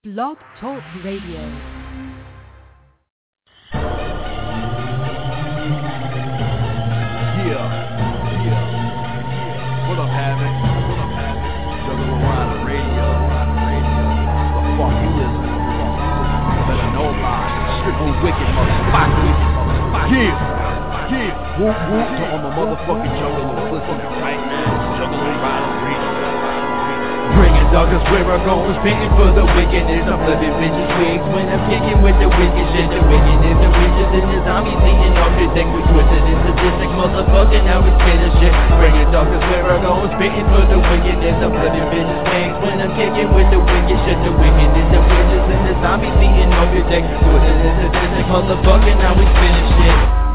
Blog Talk Radio. Yeah. What up, Havoc? Juggalo Rider Radio. The fuck you listen to? Better know about it. Strictly wicked motherfucker. Yeah. Whoop whoop to all my motherfucking juggalos listening right now. Juggalo Rider Radio. Bringing doggers where I go, spitting for the wickedness. I'm flipping bitches' wigs when I'm kicking with the wicked shit. The wickedness, the witches and the zombies eating off your dick. We twisted in sadistic motherfucker, now we spit a shit. Bringing doggers where I go, spitting for the wickedness. I'm flipping bitches' wigs when I'm kicking with the wicked shit. The wickedness, the witches and the zombies eating off your dick. Twisted in sadistic motherfucker, now we spit a shit.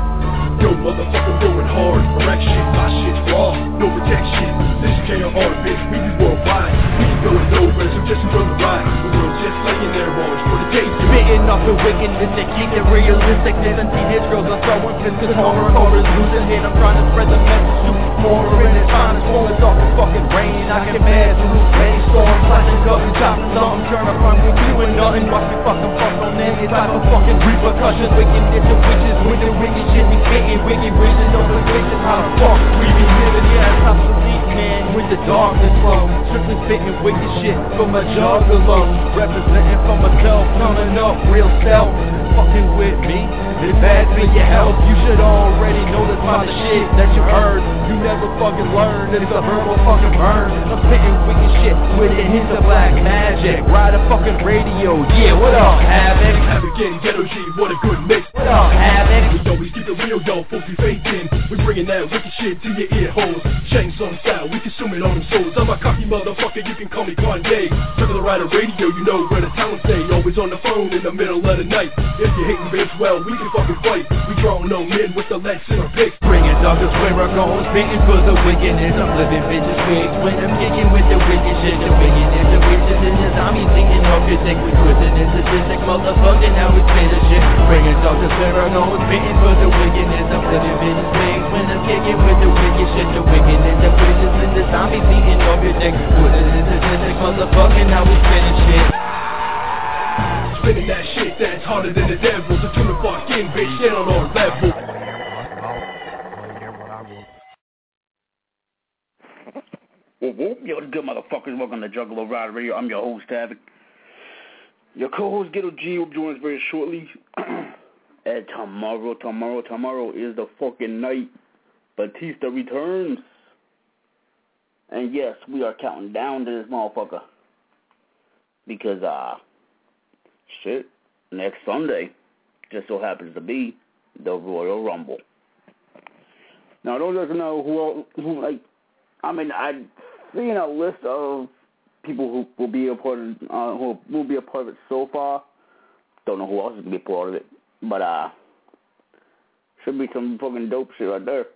Yo, motherfucker, going hard, correction, my shit's raw, no protection. This KR, bitch, we be worldwide. We can go nowhere, so just run the ride. The world's just like an air wars for the days. Spitting off the wickedness and keep it realistic. And teenage girls are throwing fists, cause horror is losing hate. I'm trying to spread the message to horror in its time. It's falling off the fucking rain. I can imagine who's rainstorm, flashing cups and chopping something. Turn up on me doing nothing. Watch me fucking fuck on any type of fucking repercussions. Wickedness and witches with the wicked shit we can't. Wicked vision over vision, how the fuck we be living, yeah, it's obsolete, man, with the darkness flow, strictly spitting wicked shit from a juggalo, representing for myself, coming up real self, fucking with me, it's bad for your health, you should already know this about the shit that you heard, you never fucking learned, it's a verbal fucking burn, I'm spitting wicked shit with a hint of black magic, ride a fucking radio, yeah, what up, Havoc? Havoc and Ghetto G, what a good mix. What up, Havoc? We always keep it real, yo, folks be faking. We bringing that wicked shit to your ear holes. Chainsaw style, we consuming all them souls. I'm a cocky motherfucker, you can call me Kanye. Juggalo Rider Radio, you know where the talent stay. Always on the phone in the middle of the night. If you hating bitch, well, we can fucking fight. We drawing no men with the legs in our picks. Bringing doggers where I go, spitting for the wickedness. I'm flipping bitches' wigs when I'm kicking with the wicked shit. The wickedness, the witches and the zombies eating off your dick. We twisted in sadistic motherfucker, now we spit a shit. Bringing doggers where I go, spitting for the wickedness. I'm flipping bitches' wigs when I'm kicking with the wicked shit. The wickedness, the witches and the zombies eating off your dick. Twisted in sadistic motherfucker, now we spit a shit. Spinning that shit that's harder than the devil. So tune the fuck in, bitch, get on our level. Yo, what's good, motherfuckers? Welcome to Juggalo Rider Radio. I'm your host, Havoc. Your co-host, Ghetto G, will join us very shortly. And tomorrow is the fucking night Batista returns. And yes, we are counting down to this motherfucker. Because, next Sunday just so happens to be the Royal Rumble. Now, those doesn't know I've seen a list of people who will be a part of it so far. Don't know who else is gonna be a part of it, but should be some fucking dope shit right there.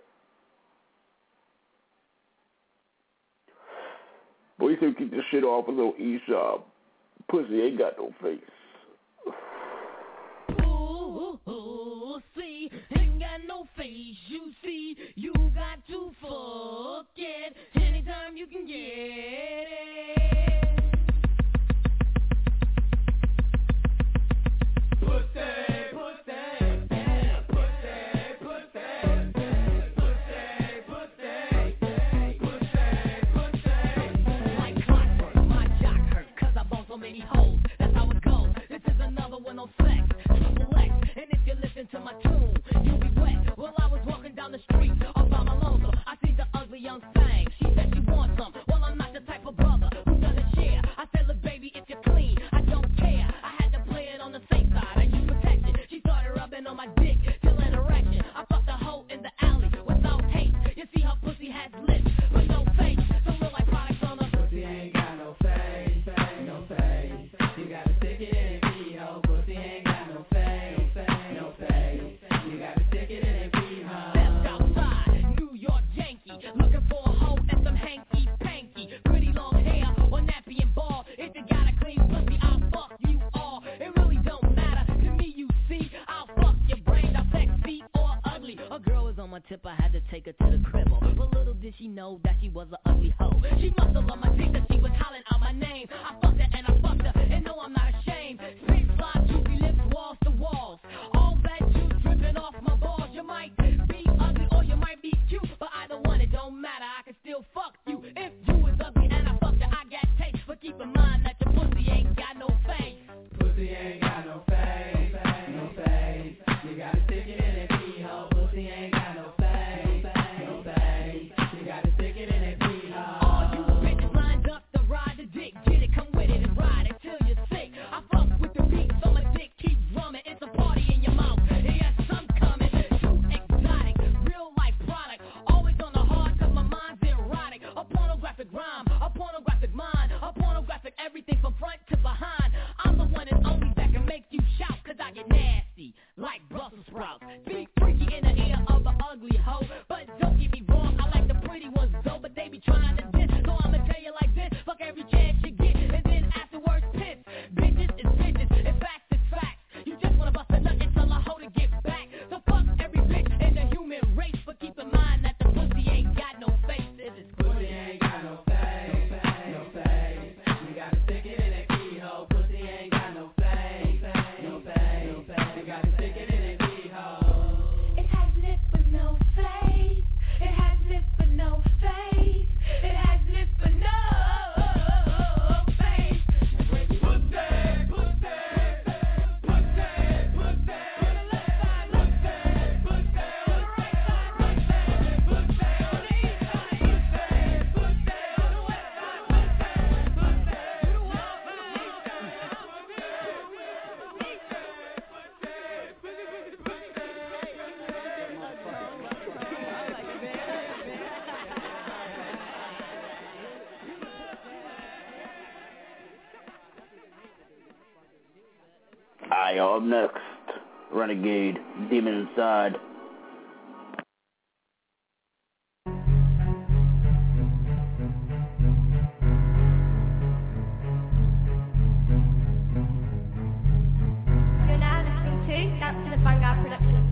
Boy, you should keep this shit off a little Eastside. Pussy ain't got no face. See, ain't got no face, you see, you got to fuck it, anytime you can get it. Like clockwork, my jock hurt, cause I bought so many hoes, that's how it goes, this is another one on flex, triple X, and if you listen to my tune, you'll be wet. Well, I was walking down the street, all by my lonesome, I see the ugly young thing, she said she wants some, well, I'm not the type of brother who doesn't share, I said, look, baby, if you're clean, I don't care, I had to play it on the safe side, I use protection, she started rubbing on my dick, till an erection, I fucked the hoe in the alley, without hate, you see her pussy has lips, but no face, some real life products on her pussy ain't got no face, no face, you gotta stick it in and pee, ho, pussy ain't got no face, no face, you gotta stick it in and pee, ho. Stepped outside, New York Yankee, looking for a hoe and some hanky-panky, pretty long hair, or nappy and bald, if you got a clean pussy, I'll fuck you all, it really don't matter to me, you see, I'll fuck your brain, I'm sexy or ugly, a girl was on my tip, I had to take her to the crib, but little did she know that she was an ugly hoe, she must have loved my dick that she was hollering out my name, I fucked her and I fucked her, and no, I'm not ashamed. Up next, Renegade, Demon Inside. You're now listening to Dance to the Vanguard Production.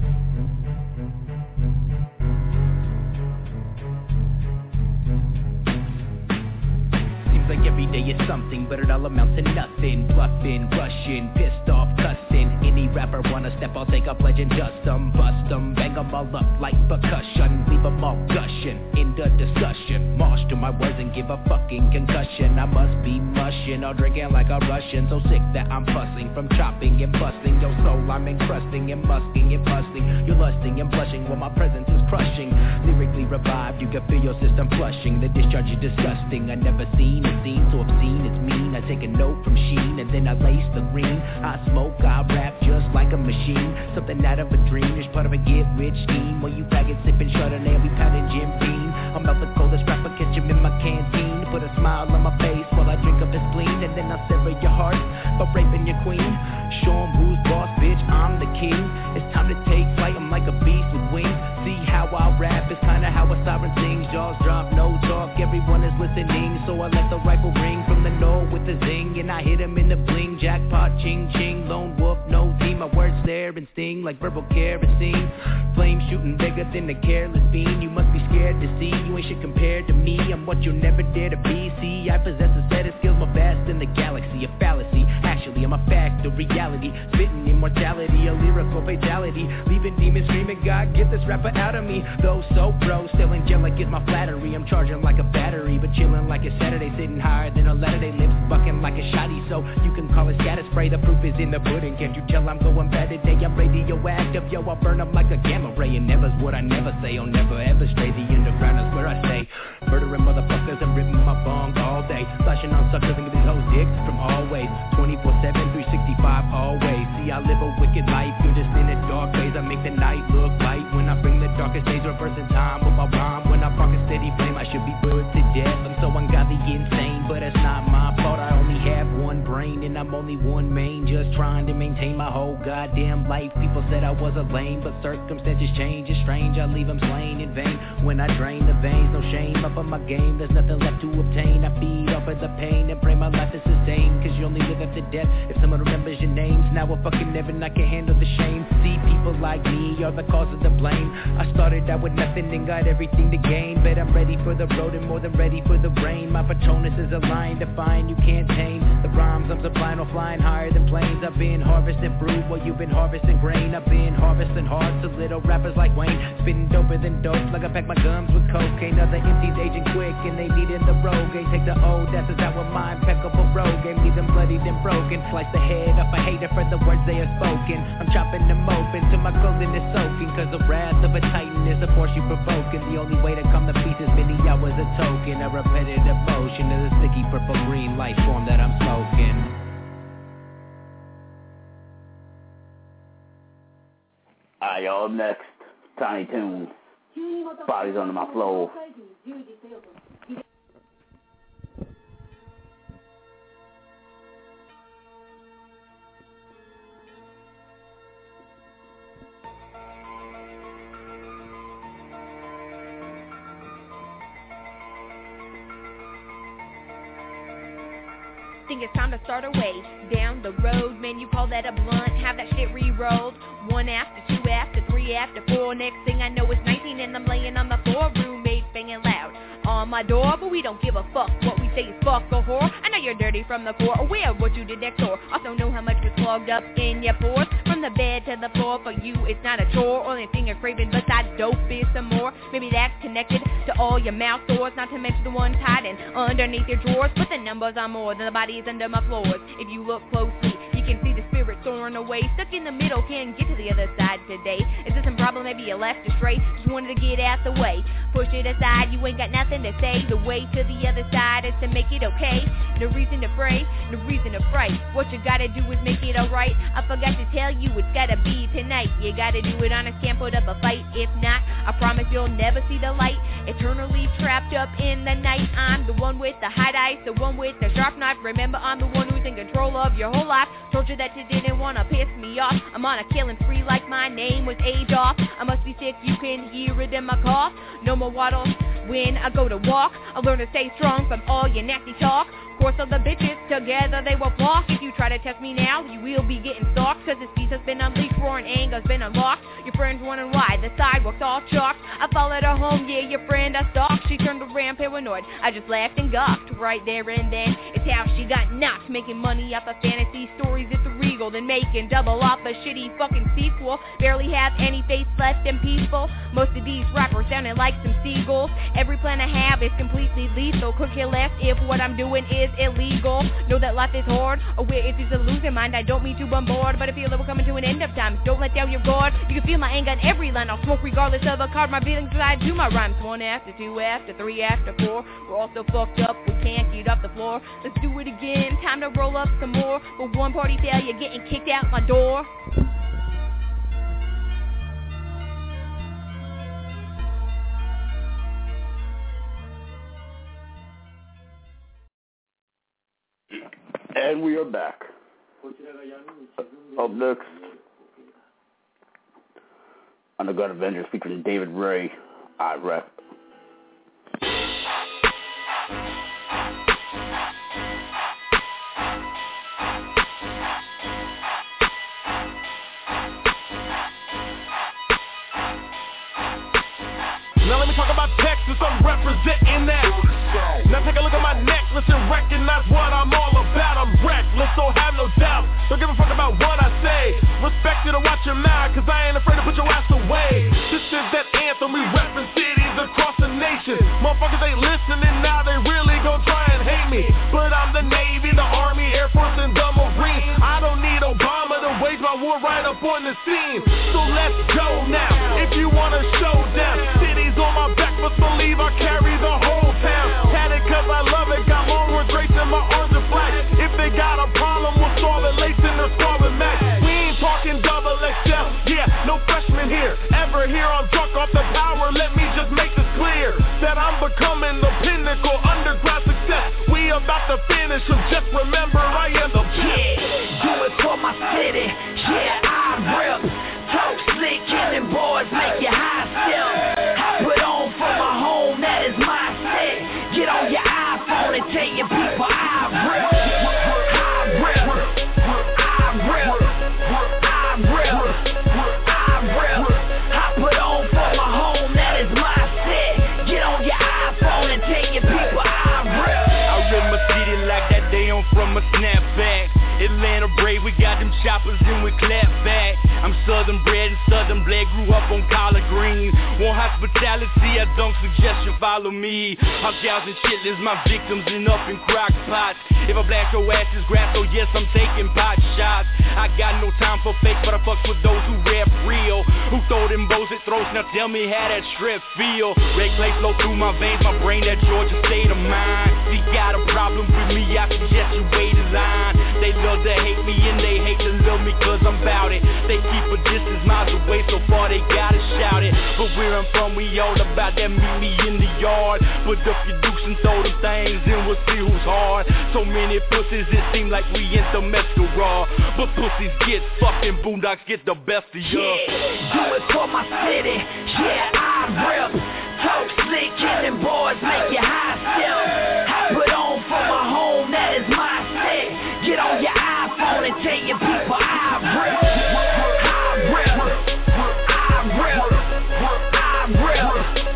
Like every day is something, but it all amounts to nothing. Bluffing, rushing, pissed off, cussing. Any rapper wanna step, I'll take a pledge and dust them, bust them, bang them all up like percussion. Leave them all gushing in the discussion. March to my words and give a fucking concussion. I must be mushing or drinking like a Russian. So sick that I'm fussing from chopping and busting your soul. I'm encrusting and musking and busting. You're lusting and blushing while my presence is crushing. Lyrically revived, you can feel your system flushing. The discharge is disgusting. I never seen it. So obscene, it's mean. I take a note from Sheen and then I lace the green. I smoke, I rap just like a machine. Something out of a dream, it's part of a get-rich scheme. While you faggots sipping Chardonnay, we pounding Jim Beam. I'm out the coldest rapper, catch him in my canteen. Put a smile on my face while I drink up his spleen. And then I sever your heart by raping your queen. Show him who's boss, bitch, I'm the king. It's time to take flight, I'm like a beast with wings. See how I rap, it's kinda how a siren sings. Jaws drop, no talk, everyone is listening. So I let the rifle ring from the north with a zing. And I hit him in the bling, jackpot, ching ching. Lone wolf, no team, my words stare and sting like verbal kerosene. Flame shooting bigger than a careless fiend. You must be scared to see, you ain't shit compared to me. I'm what you'll never dare to be. See, I possess a set of skills more vast in the galaxy. A fallacy, actually I'm a fact, a reality. Spitting immortality, a lyrical fatality. Leaving demons screaming, God, get this rapper out of me. Though so bro, still angelic is my flattery. I'm charging like a battery, but chilling like a Saturday. Sitting higher than a Latter-day Lips, bucking like a shotty. So you can call it scatter spray, the proof is in the pudding. Can't you tell I'm going bad today? I'm radioactive, yo, I'll burn up like a gamma ray. And never's what I never say, I'll never ever stray. The underground is where I stay. Murdering motherfuckers and ripping my bong all day. Flashing on suckers and giving these hoes dicks from always. 24/7, 365 always. See, I live a wicked life, you're just in the dark days. I make the night look light when I bring the darkest days. Reversing time with my rhyme. When I spark a steady flame, I should be put to death. I'm so ungodly insane, but it's not my fault. I only have one brain and I'm only one main. Just trying to maintain my whole goddamn life. People said I was a lame, but circumstances change. It's strange, I leave them slain in vain. When I drain the veins, no shame up on my game. There's nothing left to obtain. I feed off of the pain and pray my life is sustained. Cause you only live after death if someone remembers your names. Now I fucking never, I can handle the shame. See, people like me are the cause of the blame. I started out with nothing and got everything to gain. But I'm ready for the road and more than ready for the rain. My Patronus is a lion defiant, you can't tame. The rhymes I'm supplying are flying higher than planes. I've been harvesting fruit while you've been harvesting grain. I've been harvesting hearts of little rappers like Wayne. Spitting doper than dope, like I pack my gums with cocaine. Other MCs aging quick and they needin' the rogue. Ain't take the old asses out with my impeccable rogue. Ain't leave them bloodied and broken. Slice the head off a hater for the words they have spoken. I'm chopping them open till my clothing is soaking. Cause the wrath of a titan is the force you provoking. The only way to come to peace is many hours of token. A repetitive motion of the sticky purple green life form that I'm smoking. Alright, y'all, up next, Tiny Toons. Bodies under my floor. Think it's time to start a way down the road. Man, you call that a blunt? Have that shit re-rolled. 1 after 2 after 3 after 4. Next thing I know it's 19 and I'm laying on the floor. Roommate banging loud on my door, but we don't give a fuck. What we say is fuck a whore. I know you're dirty from the core, aware of what you did next door. Also know how much is clogged up in your pores. From the bed to the floor, for you it's not a chore. Only thing you're craving besides dope is some more. Maybe that's connected to all your mouth sores, not to mention the ones hiding underneath your drawers. But the numbers are more than the bodies under my floors. If you look closely, you can see the spirit soaring away. Stuck in the middle, can't get to the other side today. Is this some problem? Maybe you left astray. Just wanted to get out the way. Push it aside, you ain't got nothing to say. The way to the other side is to make it okay. No reason to pray, no reason to fright. What you gotta do is make it alright. I forgot to tell you it's gotta be tonight. You gotta do it honest, can't put up a fight. If not, I promise you'll never see the light. Eternally trapped up in the night. I'm the one with the hot eyes, the one with the sharp knife. Remember, I'm the one who's in control of your whole life. Told you that you didn't wanna piss me off. I'm on a killing spree like my name was age off. I must be sick, you can hear it in my cough. No more waddle when I go to walk. I learn to stay strong from all your nasty talk. Of course, all the bitches together they will block. If you try to test me now, you will be getting stalked. Cause this piece has been unleashed, roaring anger's been unlocked. Your friends wondering why the sidewalk's all chalked. I followed her home, yeah, your friend I stalked. She turned around paranoid, I just laughed and gawked. Right there and then, it's how she got knocked. Making money off of fantasy stories, it's illegal. Then making double off a shitty fucking sequel. Barely have any face left and peaceful. Most of these rappers sounding like some seagulls. Every plan I have is completely lethal. Could care less if what I'm doing is illegal. Know that life is hard, or where it is a losing mind. I don't mean to bombard, but I feel that we're coming to an end of time. Don't let down your guard. You can feel my anger in every line. I'll smoke regardless of a card. My feelings inside do my rhymes. 1 after 2 after 3 after 4. We're all so fucked up we can't get off the floor. Let's do it again. Time to roll up some more. But one party failure, getting kicked out my door. And we are back. Up next, Underground Avengers featuring David Ray, I Rap. Now let me talk about Texas, I'm representing that. Now take a look at my necklace and recognize what I'm all about. I'm reckless, so have no doubt. Don't give a fuck about what I say. Respect you to watch your mouth, cause I ain't afraid to put your ass away. This is that anthem, we reppin' cities across the nation. Motherfuckers ain't listening, now they really gon' try and hate me. But I'm the Navy, the Army, Air Force, and the Marine. I don't need Obama to wage my war right up on the scene. So let's go now, if you want a showdown. Cities on my back, but believe I carry the whole town. Had it cause I love it, got more with grace in my arms and flag. If they got a problem, we'll solve it, lacing or solving max. We ain't talking double XL, yeah, no freshman here. Ever here, I'm drunk off the power, let me just make this clear. That I'm becoming the pinnacle, underground success. We about to finish, so just remember I am the best. Yeah, do it for my city, yeah, I rip. Talk slick, killing boys, make you high step. I put on for my home, that is my set. Get on your iPhone and tell your people I rip. I rip. I rip. I rip. I rip. I put on for my home, that is my set. Get on your iPhone and tell your people I rip. I rip my city like that day on from a snapback. Atlanta brave, we got them choppers and we clap back. I'm southern bred and southern bled, grew up on collard greens. Want hospitality, I don't suggest you follow me. Hot gals and chitlins, my victims and up in crock pots. If I blast your ass, it's grass, so yes, I'm taking pot shots. I got no time for fake, but I fuck with those who rap real. Who throw them bows at throats, now tell me how that strip feel. Red clay flow through my veins, my brain that Georgia state of mind. If you got a problem with me, I suggest you wait in line. They love to hate me and they hate to love me cause I'm bout it. They keep a distance miles away, so far they gotta shout it. But where I'm from, we all about that meet me in the yard. Put up your dukes and throw them things and we'll see who's hard. So many pussies, it seem like we in the raw. But pussies get fucking, boondocks get the best of you. Yeah, do it for my city, yeah, I rip. Talk slick, killing boys, make you high step. I put on for my home, that is my set. Get on your iPhone and tell your people I rip. I rip. I rip. I rip.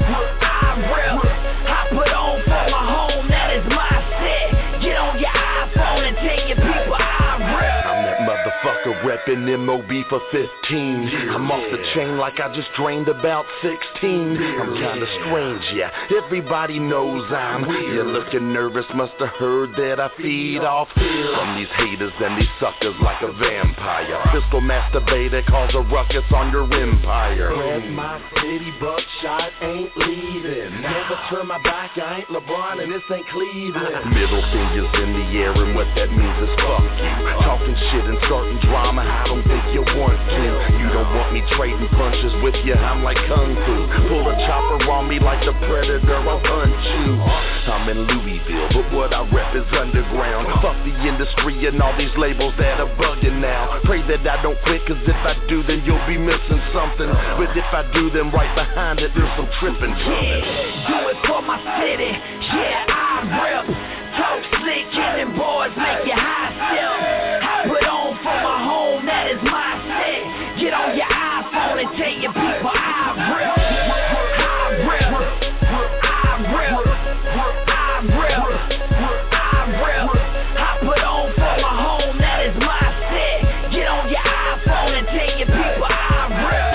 I rip. I put on for my home, that is my set. Get on your iPhone and tell your people I rip. I'm that motherfucker reppin' MOB for 15. I'm off the chain like I just drained about 16. I'm kinda strange, yeah, everybody knows I'm weird. You're looking nervous, musta heard that I feed off from these haters and these suckers like a vampire. Fiscal masturbator cause a ruckus on your empire. Grab my city, buckshot ain't leaving. Never turn my back, I ain't LeBron and this ain't Cleveland. Middle fingers in the air and what that means is fuck you. Talking shit and starting drama mama, I don't think you want to. You don't want me trading punches with you, I'm like Kung Fu. Pull a chopper on me like the Predator, I'll hunt you. I'm in Louisville, but what I rep is underground. Fuck the industry and all these labels that are bugging now. Pray that I don't quit, cause if I do, then you'll be missing something. But if I do, then right behind it, there's some tripping coming. Do it for my city, yeah, I rip. Talk slick, killing boys, make you high still. I put on for my home, that is my set. Get on your iPhone and tell your people I rip. I rip. I rip. I rip. I rip. I put on for my home, that is my set. Get on your iPhone and tell your people I rip.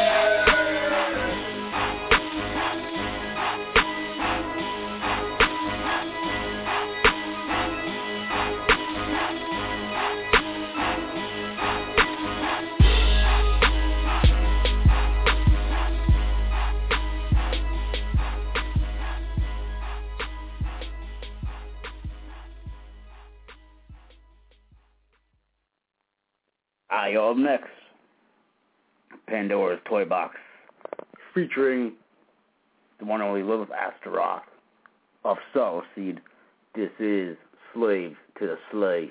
Up next, Pandora's Toy Box, featuring the one and only Lilith Astaroth of Soul Seed. This is Slave to the Slave.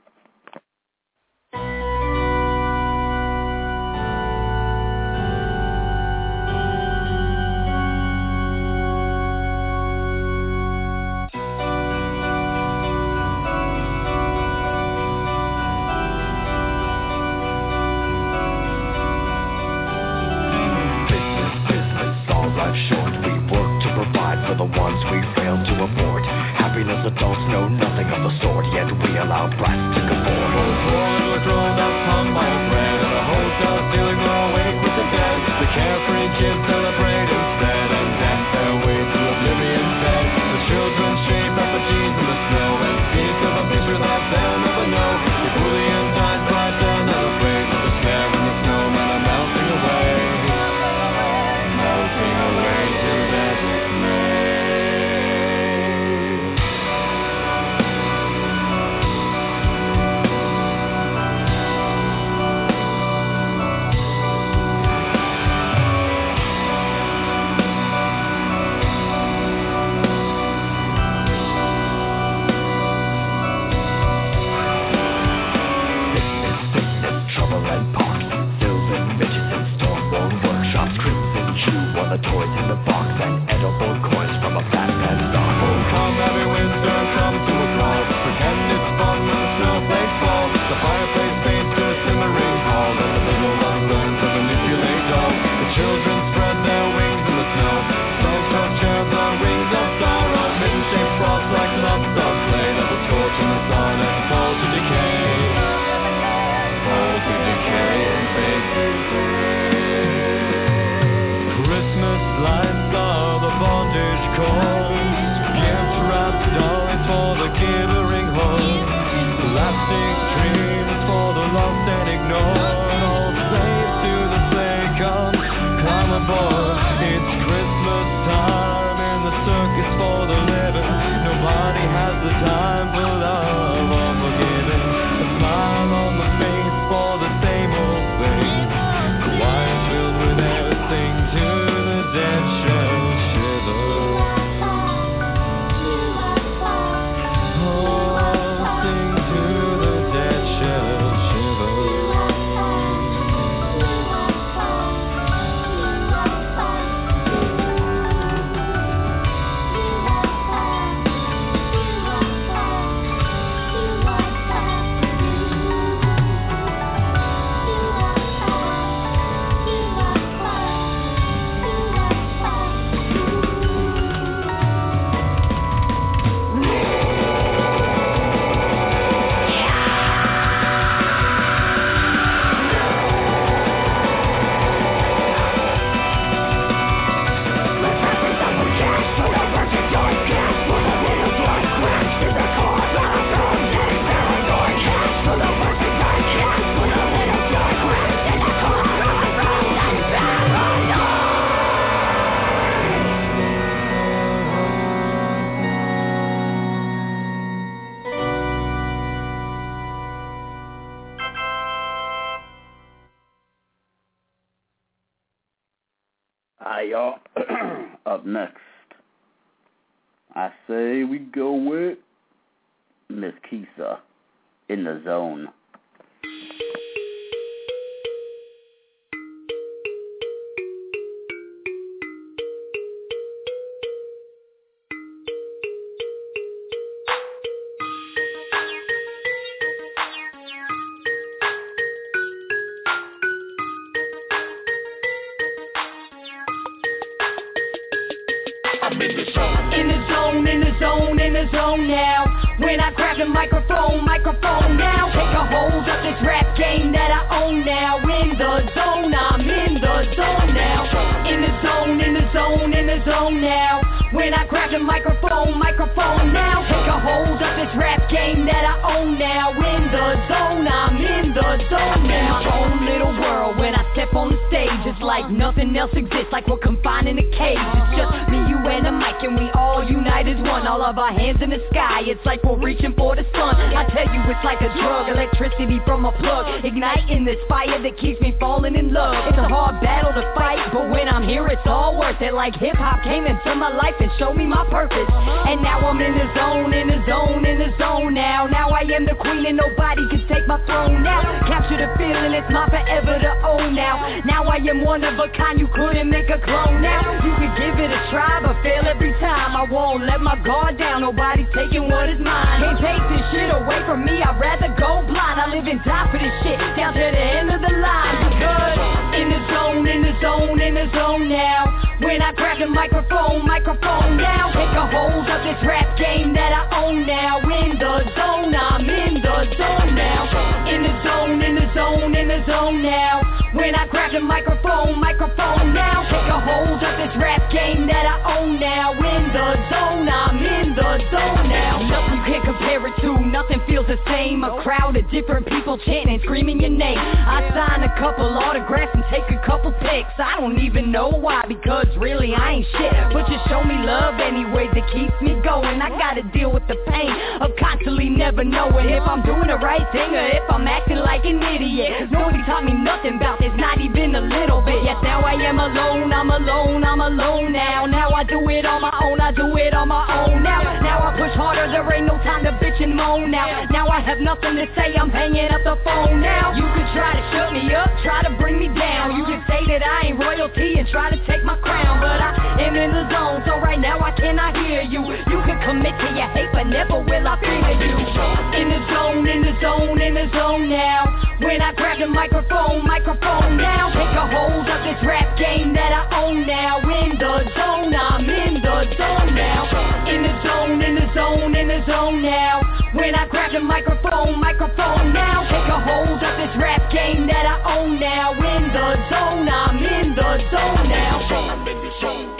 The ones we fail to abort. Happiness adults know nothing of the sort, yet we allow brats to conform. We're grown up humble bread at a hotel ceiling, we're awake with the dead. The carefree kids celebrate instead and dance their way to oblivion fed. The children shape effigies in the snow and speak of a future that they'll never know. The bullion dies bright, they're not afraid of despair when the snowmen are melting away. Melting away to their dismay. The toys in the box and edible coins from a fat pen stock. Oh, come every winter, come to a call. Pretend it's fun when the snowflakes fall. The fireplace fades to a simmering hall, and the little ones learn to manipulate dolls. The children spread their wings in the snow. Stone-toed cherubs on wings of sorrow. Mitten-shaped frost like lumps of clay that will torch in the sun and fall to decay. Fall to decay and fade to gray. Christmas lights are the bondage cords, gift wrapped dollies for the glittering horse, lasting dreams for the lost and ignored. All slaves to the sleigh, come aboard. It's Christmas time in the circus for the living. Nobody has the time for love or forgiving. A smile on the face for the same old thing. Choir filled with air, sing to the dead shall shiver. Oh, sing to the dead shall shiver. Alright, y'all. Up next, I say we go with Miss Kisa, In the Zone. When I grab the microphone now. Take a hold of this rap game that I own now. In the zone, I'm in the zone now. In the zone, in the zone, in the zone now. When I grab the microphone now. Take a hold of this rap game that I own now. In the zone, I'm in the zone now. My own little world. When I step on the stage, it's like nothing else exists. Like we're confined in a cage. It's just me, you, and the mic, and we all unite as one. All of our hands in the sky. It's like we're reaching for the sun. I tell you, it's like a drug, electricity from a plug, igniting this fire that keeps me falling in love. It's a hard battle to fight, but when I'm here, it's all worth it. Like hip-hop came into my life and showed me my purpose. And now I'm in the zone, in the zone, in the zone now. Now I am the queen and nobody can take my throne now. Capture the feeling, it's mine forever to own now. Now I am one of a kind, you couldn't make a clone now. You could give it a try, but fail every time. I won't let my guard down, nobody's taking what is mine. Can't take this shit away from me, I'd rather go blind. I live and die for this shit, down to the end of the line. Because in the zone, in the zone, in the zone now. When I grab the microphone now. Take a hold of this rap game that I own now. In the zone, I'm in the zone now. In the zone, in the zone, in the zone now. When I grab the microphone now. Take a hold of this rap game that I own now. In the zone, I'm in the zone now. Nothing you can compare it to, nothing feels the same. A crowd of different people chanting and screaming your name. I sign a couple autographs and take a couple pics. I don't even know why, because really I ain't shit. But just show me love anyway that keeps me going. I gotta deal with the pain of constantly never knowing if I'm doing the right thing or if I'm acting like an idiot. Nobody taught me nothing about this, not even a little bit. Yes, now I am alone, I'm alone, I'm alone now. Now I do it on my own, I do it on my own now. Now I push harder, there ain't no time to bitch and moan now. Now I have nothing to say, I'm hanging up the phone now. You could try to shut me up, try to bring me down. You can say that I ain't royalty and try to take my crown, but I am in the zone, so right now I cannot hear you. You can commit to your hate, but never will I fear you. In the zone, in the zone, in the zone now. When I grab the microphone now. Take a hold of this rap game that I own now. In the zone, I'm in the zone now. In the zone, in the zone, in the zone now. When I grab the microphone now. Take a hold of this rap game that I own now. In the zone, I'm in the zone now. I'm in the zone.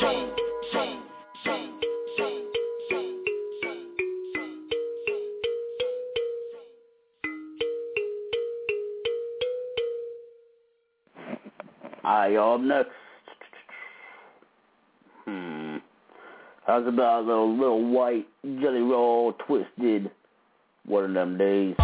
Alright, y'all, up next. How's about a little white Jelly Roll Twisted one of them days?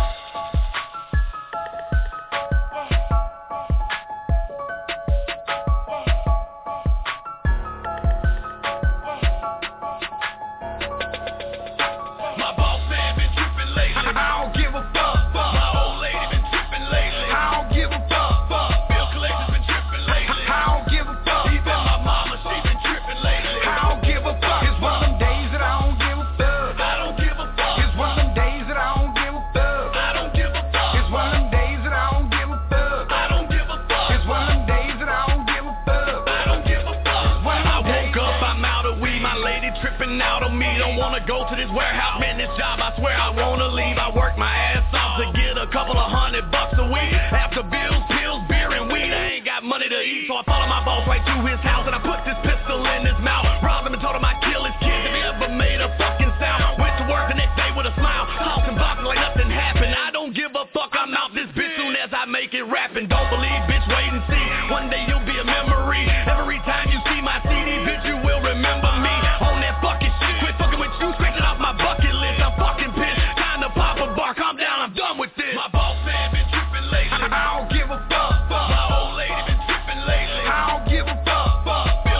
Go to this warehouse, man, this job, I swear I wanna leave. I work my ass off to get a couple of $100 a week. After bills, pills, beer, and weed, I ain't got money to eat. So I follow my boss right to his house and I put this pistol in his mouth. Robbed him and told him I'd kill his kids if he ever made a fucking sound. Went to work the next day with a smile, talking boxing like nothing happened. I don't give a fuck, I'm out this bitch soon as I make it rapping. Don't believe, bitch, wait and see. One day you'll be a memory. Every time you see my CD, bitch, you will remember me. On that fucking shit, quit fucking with you, scratching off my bucket list. I'm fucking pissed, time to pop a bar, calm down, I'm done with this. My boss man been tripping lately. I don't give a fuck. My old lady been tripping lately. I don't give a fuck.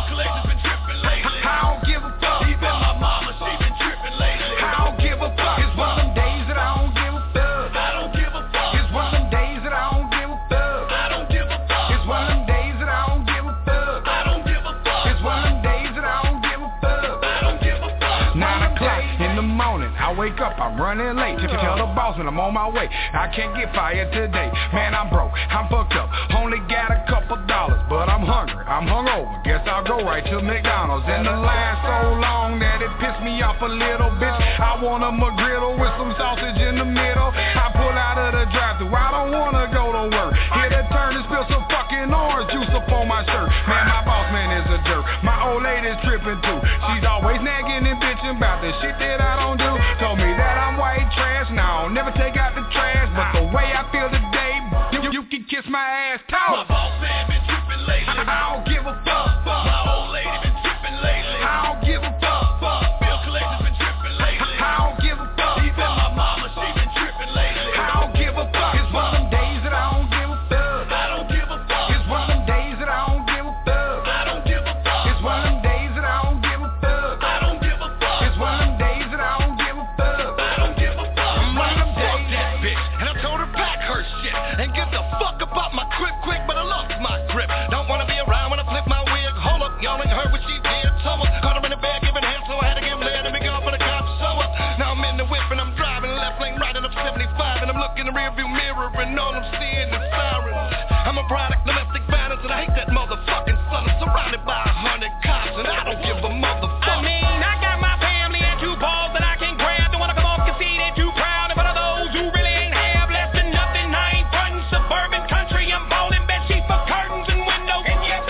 I'm running late. Tell the boss when I'm on my way. I can't get fired today. Man, I'm broke, I'm fucked up. Only got a couple dollars, but I'm hungry, I'm hungover. Guess I'll go right to McDonald's. And the line so long that it pissed me off a little bitch. I want a McGriddle with some sausage in the middle. I pull out of the drive-thru, I don't wanna go to work. Hit a turn and spill some fucking orange juice up on my shirt. Man, my boss man is a jerk. My old lady's tripping too. She's always nagging and bitching about the shit that I don't do. Told me that I'm white trash, now I'll never take out the trash. But the way I feel today, you can kiss my ass tall. My boss man been tripping lately. I don't give a fuck. My old lady been tripping lately. I don't give a fuck. Bill collector's been tripping lately. I don't give a fuck. Even my mama, she been tripping lately. I don't give a fuck. It's one of them days that I don't give a fuck. I don't give a fuck. It's one of them days that I don't give a fuck. I don't give a fuck. It's one of them days that I don't give a fuck. I don't give a fuck. It's one of them days that I don't give a fuck. I don't give a fuck. I'm one of them days. That bitch, and I told her back her shit and give the fuck about my grip quick, but I lost my grip. Don't wanna be around when I flip my wig. Hold up, y'all ain't heard what she did. Someone caught her in the bag, giving hands, so I had to give lead and be gone for the cops. So now I'm in the whip and I'm driving left lane, riding up 75, and I'm looking in the rearview mirror and all I'm seeing is sirens. I'm a product of domestic violence and I hate that motherfucking son. I'm surrounded by 100 cops and I don't give a motherfucker. I mean, I got my family and two balls that I can grab. Don't wanna come off conceited, too proud. And for those who really ain't have less than nothing, I ain't frontin' suburban country. I'm ballin' bed sheets for curtains and windows. And yes,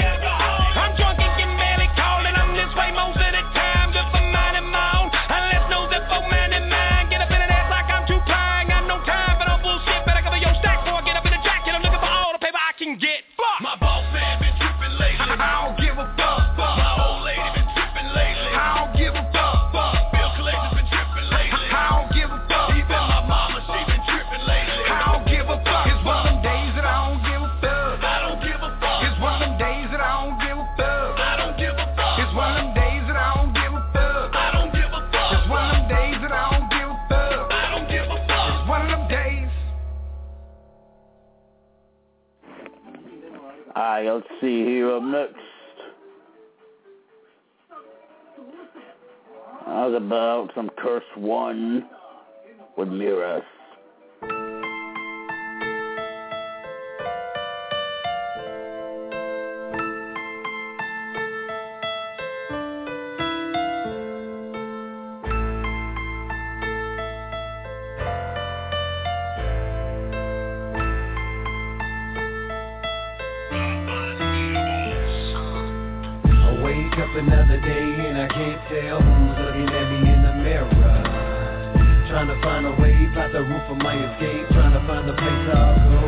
I'm drunk and can barely call, and I'm this way most of the time. Just for minding my own, unless knows if I'm minding mine. Get up in an ass like I'm too prying. Got no time for no bullshit. Better cover your stack before I get up in the jacket. I'm looking for all the paper I can get. Fuck. My boss man been tripping lately. I don't give a fuck. My old lady been tripping lately. I don't give a fuck. Bill collector's been tripping lately. I don't give a fuck. Even my mama, she been tripping lately. I don't give a fuck. It's one of them days that I don't give a fuck. I don't give a fuck. It's one of them days that I don't give a fuck. I don't give a fuck. It's one of them days that I don't give a fuck. I don't give a fuck. It's one of them days that I don't give a fuck. I don't give a fuck. It's one of them days. Alright, let's see here up next. How's about some Curse One with Miras? Wake up another day and I can't tell who's looking at me in the mirror. Trying to find a way, plot the roof of my escape, trying to find the place I'll go.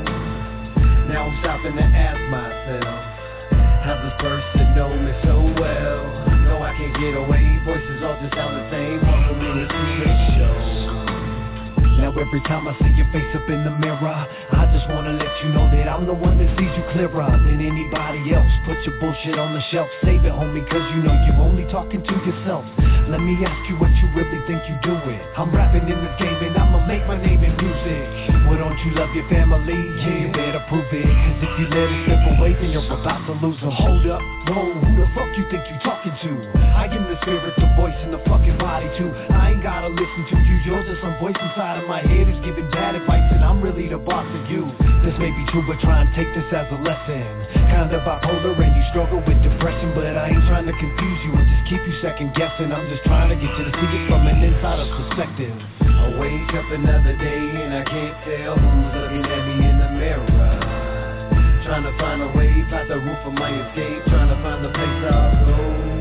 Now I'm stopping to ask myself, how this person know me so well? No, I can't get away, voices all just sound the same, welcome me to the show. Now every time I see your face up in the mirror, I just wanna let you know that I'm the one that sees you clearer than anybody else. Put your bullshit on the shelf, save it homie, cause you know you only talking to yourself. Let me ask you what you really think you doing. I'm rapping in this game and I'ma make my name in music. Well, don't you love your family? Yeah, you better prove it, cause if you let it slip away then you're about to lose them. Hold up, whoa, who the fuck you think you talking to? I am the spirit, the voice, and the fucking body too. I ain't gotta listen to you, you're just some voice inside of my head is giving bad advice and I'm really the boss of you. This may be true but try and take this as a lesson. Kinda bipolar and you struggle with depression, but I ain't trying to confuse you or just keep you second guessing. I'm just trying to get you to see it from an insider's perspective. I wake up another day and I can't tell who's looking at me in the mirror. Trying to find a way, plot the roof of my escape, trying to find the place I'll go.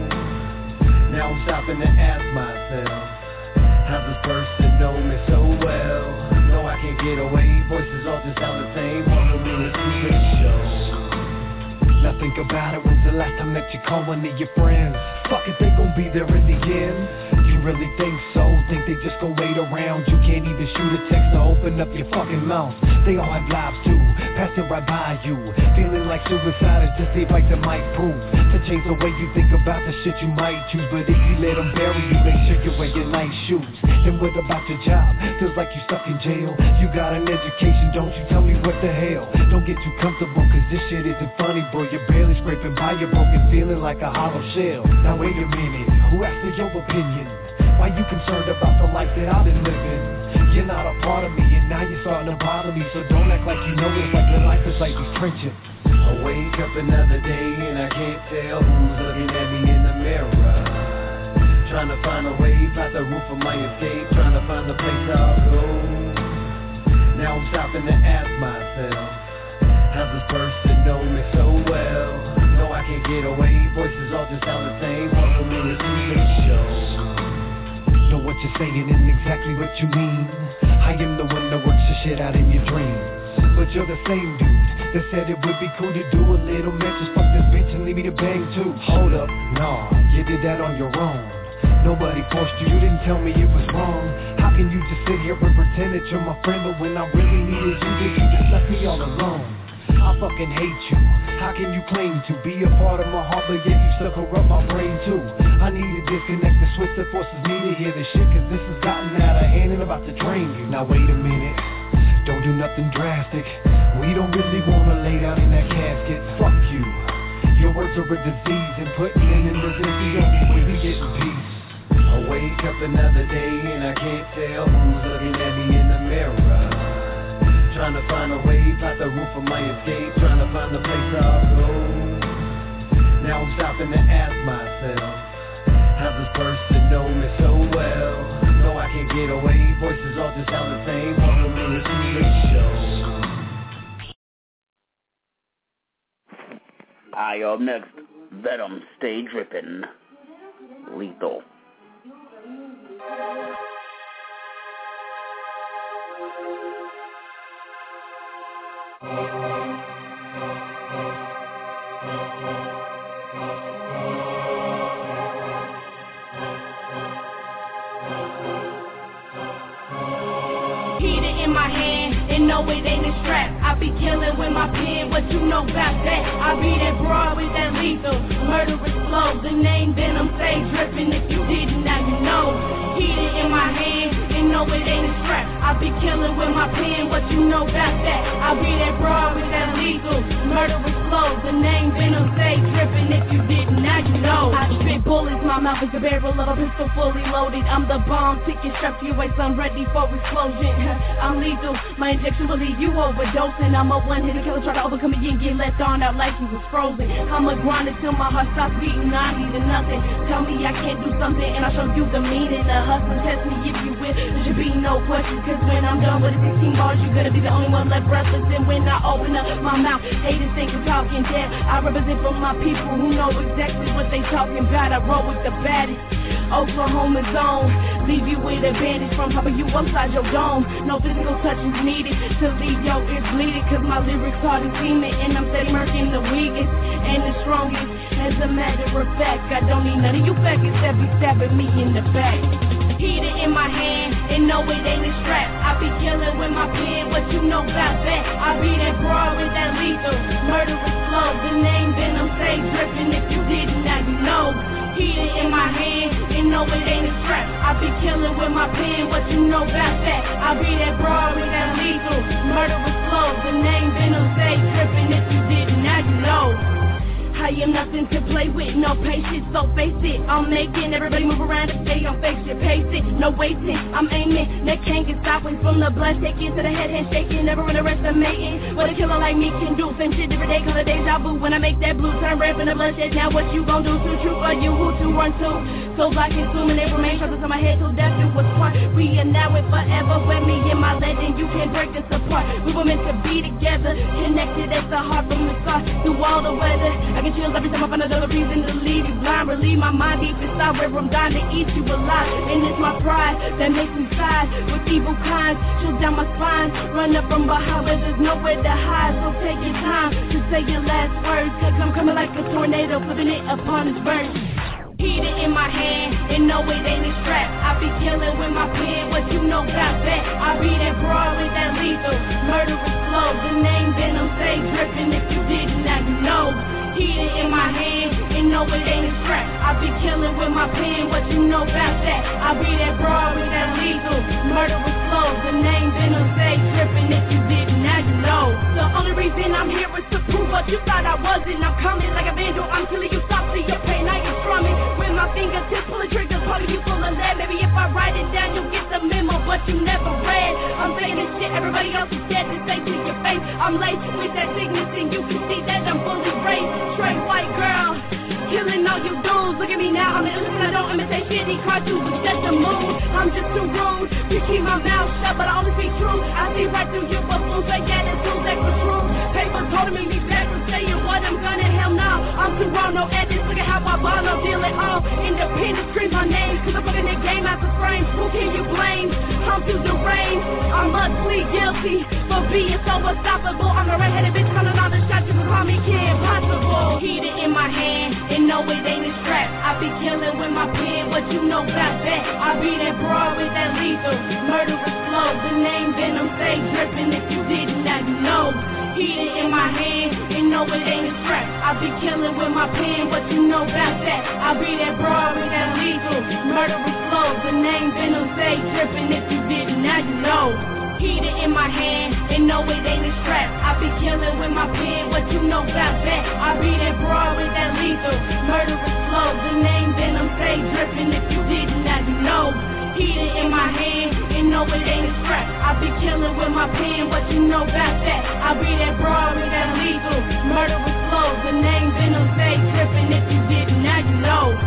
Now I'm stopping to ask myself, how this person know me so well? No, I can't get away, voices all just sound the same, welcome me to the show. Now think about it, when's the last time that you called one of your friends? Fuck it, they gon' be there in the end. You really think so? Think they just gon' wait around? You can't even shoot a text or open up your fucking mouth. They all have lives too, passing right by you. Feeling like suicide is just a fight that might prove to change the way you think about the shit you might choose. But if you let them bury you, make sure you wear your nice shoes. Then what about your job? Feels like you stuck in jail. You got an education, don't you? Tell me what the hell. Don't get too comfortable, cause this shit isn't funny, bro. You're barely scraping by, you're broken, feeling like a hollow shell. Now wait a minute, who asked for your opinion? Why you concerned about the life that I've been living? You're not a part of me, and now you're starting to bother me. So don't act like you know it's like your life is like these trenches. I wake up another day and I can't tell who's looking at me in the mirror. Trying to find a way past the roof of my escape, trying to find the place I'll go. Now I'm stopping to ask myself, how's this person know me so well? No, I can't get away, voices all just sound the same. Welcome to the TV show. Know what you're saying and exactly what you mean. I am the one that works the shit out in your dreams. But you're the same dude that said it would be cool to do a little mental. Fuck this bitch and leave me to bang too. Hold up, nah, you did that on your own. Nobody forced you, you didn't tell me it was wrong. How can you just sit here and pretend that you're my friend, but when I really needed you, did you just left me all alone? I fucking hate you. How can you claim to be a part of my heart, but yet you sucker up my brain too? I need to disconnect the switch that forces me to hear this shit, cause this has gotten out of hand and about to drain you. Now wait a minute, don't do nothing drastic. We don't really wanna lay down in that casket. Fuck you. Your words are a disease, and putting it in this is the only way we get in peace. I wake up another day and I can't tell who's looking at me in the mirror. Trying to find a way past the roof of my escape, trying to find the place I'll go. Now I'm stopping to ask myself, how's this person know me so well? No, I can't get away, voices all just sound the same. Welcome to the TV show. Alright, up next, Venom, Stay Drippin', Lethal. Heater in my hand, and no it ain't a strap. I be killing with my pen, what you know about that? I be that broad with that lethal, murderous flow. The name Venom, stay drippin'. If you didn't, now you know. Heater in my hand, and no it ain't a strap. I be killing with my pen, what you know about that? I be that broad with that lethal, murderous flow. The name Venom, stay drippin'. If you didn't, now you know. I spit bullets, my mouth is a barrel of a pistol fully loaded. I'm the bomb, ticket strapped to your waist, I'm ready for explosion. I'm lethal, my injection will leave you overdosing. I'm a one-hitter killer, try to overcome me and get let on out like you was frozen. I'm a grinder till my heart stops beating, I need nothing. Tell me I can't do something and I'll show you the meaning. The hustle, test me if you will, there should be no question. Cause when I'm done with the 16 bars, you're gonna be the only one left breathless. And when I open up my mouth, haters think I'm talking dead. I represent for my people who know exactly what they talking about. I roll with the baddest, Oklahoma zone. Leave you with advantage from popping you upside your dome. No physical touch is needed to leave your ears bleeding. Cause my lyrics are the demon and I'm steady murking the weakest and the strongest. As a matter of fact, I don't need none of you faggots that be stabbing me in the back. Heater in my hand, and no it ain't a strap. I be killing with my pen, what you know about that? I be that broad with that lethal, murderous flow. The name Venom, stay drippin'. If you didn't, now you know. Heater in my hand, and no it ain't a strap. I be killing with my pen, what you know about that? I be that broad with that lethal, murderous flow. The name Venom, stay drippin'. If you didn't, now you know. I am nothing to play with, no patience, so face it. I'm making everybody move around and stay on face it, pace it, no wasting. I'm aiming, neck can't get sideways from the blood taking to the head shaking, never underestimating what a killer like me can do. Same shit every day, call it deja vu. When I make that blue turn red from the bloodshed, now what you gon' do? Too true for you, who to run to? So like consuming, they remain sharp to my head till death it was part. We are now and forever with me and my legend. You can't break us apart. We were meant to be together, connected at the heart from the start through all the weather. I get chills every time I find another reason to leave you blind. Relieve my mind deep inside where I'm dying to eat you alive. And it's my pride that makes me side with evil kinds. Chill down my spine, run up from behind where there's nowhere to hide. So take your time to say your last words, cause I'm coming like a tornado, flipping it upon his verse. Heater in my hand, and no it ain't a strap. I be killing with my pen, what you know about that? I be that broad with that lethal, murderous flow. The name Venom, stay drippin'. If you didn't, now you know. Heater in my hand, and no it ain't a strap. I be killing with my pen, what you know about that? I be that broad with that lethal, murderous flow. The name Venom, stay drippin'. If you didn't, now you know. The only reason I'm here is to prove what you thought I wasn't. I'm coming like a vandal, I'm killing you, stop to your pain, I am strumming. With my my fingertips, pulling triggers, calling you full of lead. Maybe if I write it down, you'll get the memo, but you never read. I'm saying this shit, everybody else is dead to say to your face. I'm laced with that sickness, and you can see that I'm fully raised. Straight white girl, killing all you dudes. Look at me now, I'm an innocent, I don't imitate shit. These cartoons is just a mood. I'm just too rude to keep my mouth shut, but I only speak truth. I see right through you, but fools like attitudes that was true. Papers holding me back from saying what I'm gonna. Hell no, I'm too raw, no edges. Look at how I ball, no deal at all. Independent, scream my name, cause I'm putting the game out the frame. Who can you blame? I'm too deranged. I must plead guilty for being so unstoppable. I'm a red-headed bitch calling all the shots. You can call me Kid Possible. Heated in my hand, and no it ain't a strap. I be killing with my pen, what you know about that? I be that broad with that lethal, murderous flow. The name Venom stay dripping. If you didn't, now you know. Heated in my hand, and no it ain't a strap. I be killing with my pen, what you know about that? I be that broad with that lethal, murderous flow. The name Venom stay dripping. If you didn't, now you know. Heated in my hand, and no it ain't a strap. I be killing with my pen, what you know about that? I be that broad with that lethal, murderous flow. The name Venom stay dripping. If you didn't, now you know. Heated in my hand, and no it ain't a strap. I be killing with my pen, what you know about that? I be that broad with that lethal, murderous flow. The name Venom stay dripping. If you didn't, now you know.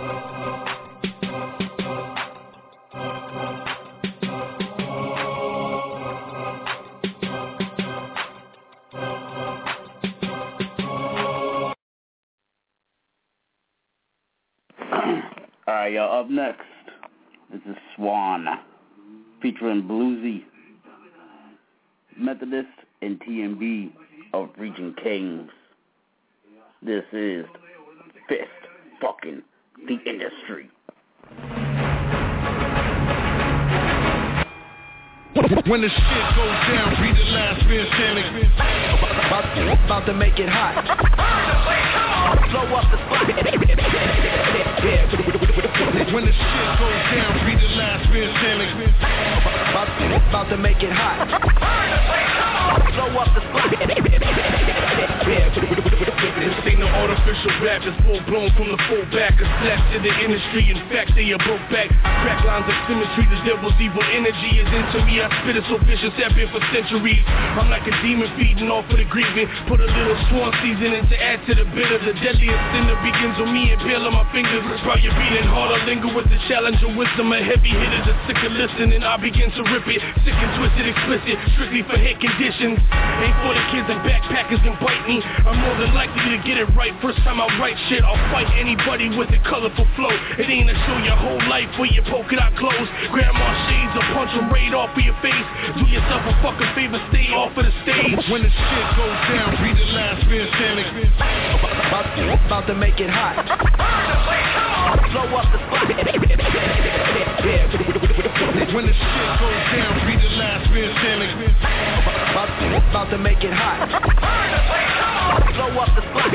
Alright, y'all, up next, this is Swan, featuring Bluesy, Methodist, and TMB of Region Kings. This is Fist Fucking the Industry. When the shit goes down, be the last man standing. About to make it hot. Blow up the spot. When the shit goes down, be the last man standing. About to make it hot. Blow up the spot. This ain't no artificial rap, it's full blown from the full back. A slash to the industry, in fact they are broke back. Crack lines of symmetry, the devil's evil energy is into me. I spit it so vicious, have been for centuries. I'm like a demon feeding off of the grieving. Put a little swan seasoning to add to the bitter. The deadliest sin that begins on me and pale on my fingers. While you're beating hard, I linger with the challenge of wisdom. A heavy hitter, the sick of listening, I begin to rip it. Sick and twisted, explicit, strictly for hit conditions. Ain't for the kids and backpackers can bite me. I'm more than likely to get it right. First time I write shit, I'll fight anybody with a colorful flow. It ain't to show your whole life for your polka dot clothes. Grandma shades or punch them right off of your face. Do yourself a fucking favor, stay off of the stage. When the shit goes down, be the last man standing. About to make it hot. Blow up the spot. When the shit goes down, be the last man standing. About to make it hot. Blow up the spot.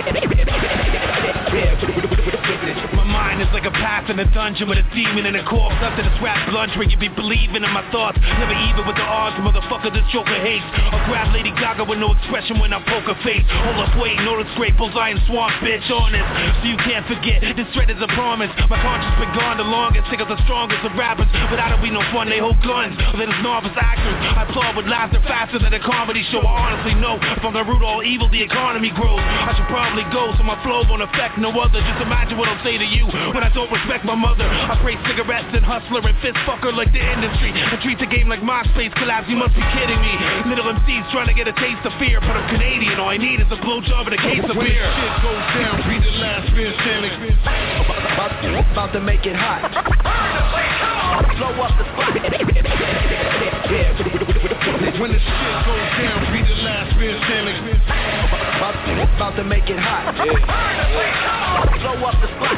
My mind is like a path in a dungeon with a demon and a corpse. After this rap lunch where you be believing in my thoughts. Never even with the odds, motherfucker, this joker hates. I'll grab Lady Gaga with no expression when I poke her face. Hold up, wait, no scraples, I am swamp, bitch, honest. So you can't forget, this threat is a promise. My conscience been gone the longest, think of the strongest of rappers. Without it, we no fun, they hold guns. Then it's novice actors. I applaud with laughter faster than a comedy show. I honestly know, if I'm gonna root all evil, the economy grows. I should probably go, so my flow won't affect no other. Just imagine what I'll say to you when I don't respect my mother. I pray cigarettes and hustler and fist fucker like the industry. I treat the game like MySpace collapse, you must be kidding me. Little MC's trying to get a taste of fear, but I'm Canadian, all I need is a blowjob and a case of beer. When the shit goes down, be the last man standing. About to make it hot. Blow up the spot. When the shit goes down, be the last man standing. About to make it hot. Blow up the spot.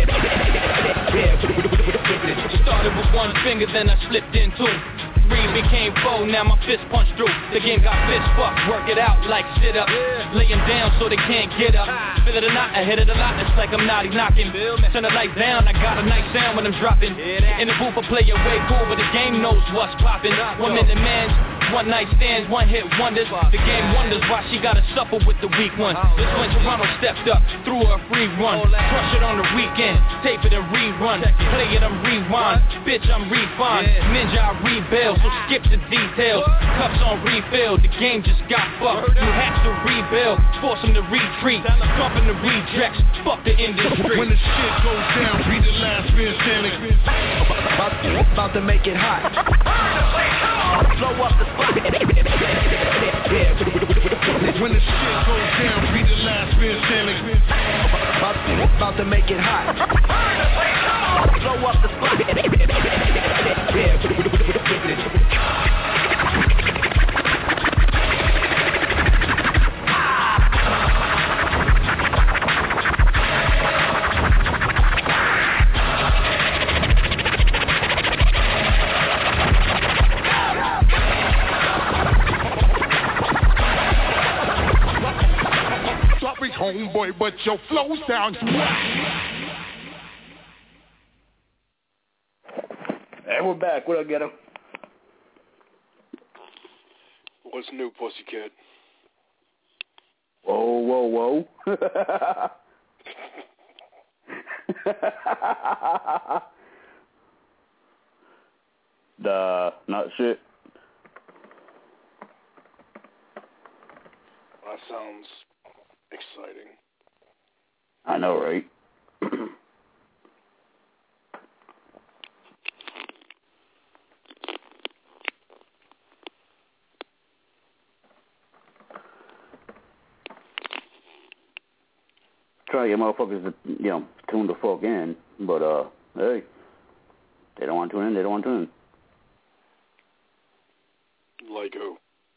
Started with one finger, then I slipped in two. Three became four, now my fist punched through. The game got fist fucked, work it out like sit up. Laying down so they can't get up. Feel it or not, I hit it a lot, it's like I'm naughty knocking. Turn the lights down, I got a nice sound when I'm dropping. In the booth I play it way cool, but the game knows what's popping. 1 minute man's one night stands, one hit wonders. The game wonders why she gotta suffer with the weak ones. This when Toronto stepped up, threw her a free run. Crush it on the weekend, tape it and rerun. Play it, I'm rewind. Bitch, I'm refine. Ninja, I rebuild, so skip the details. Cups on refill, the game just got fucked. You have to rebuild, force them to retreat. Thumping the rejects, fuck the industry. When the shit goes down, be the last man standing. About to make it hot. Blow up the spot. When the shit goes down, be the last man standing. About to make it hot. Blow up the spot. Homeboy, but your flow sounds whack. And we're back. What up, Ghetto? What's new, Pussycat? Whoa, whoa, whoa. Not shit. That sounds exciting. I know, right? Try to get motherfuckers to, tune the fuck in, but, hey, they don't want to tune in, they don't want to tune in. Like who?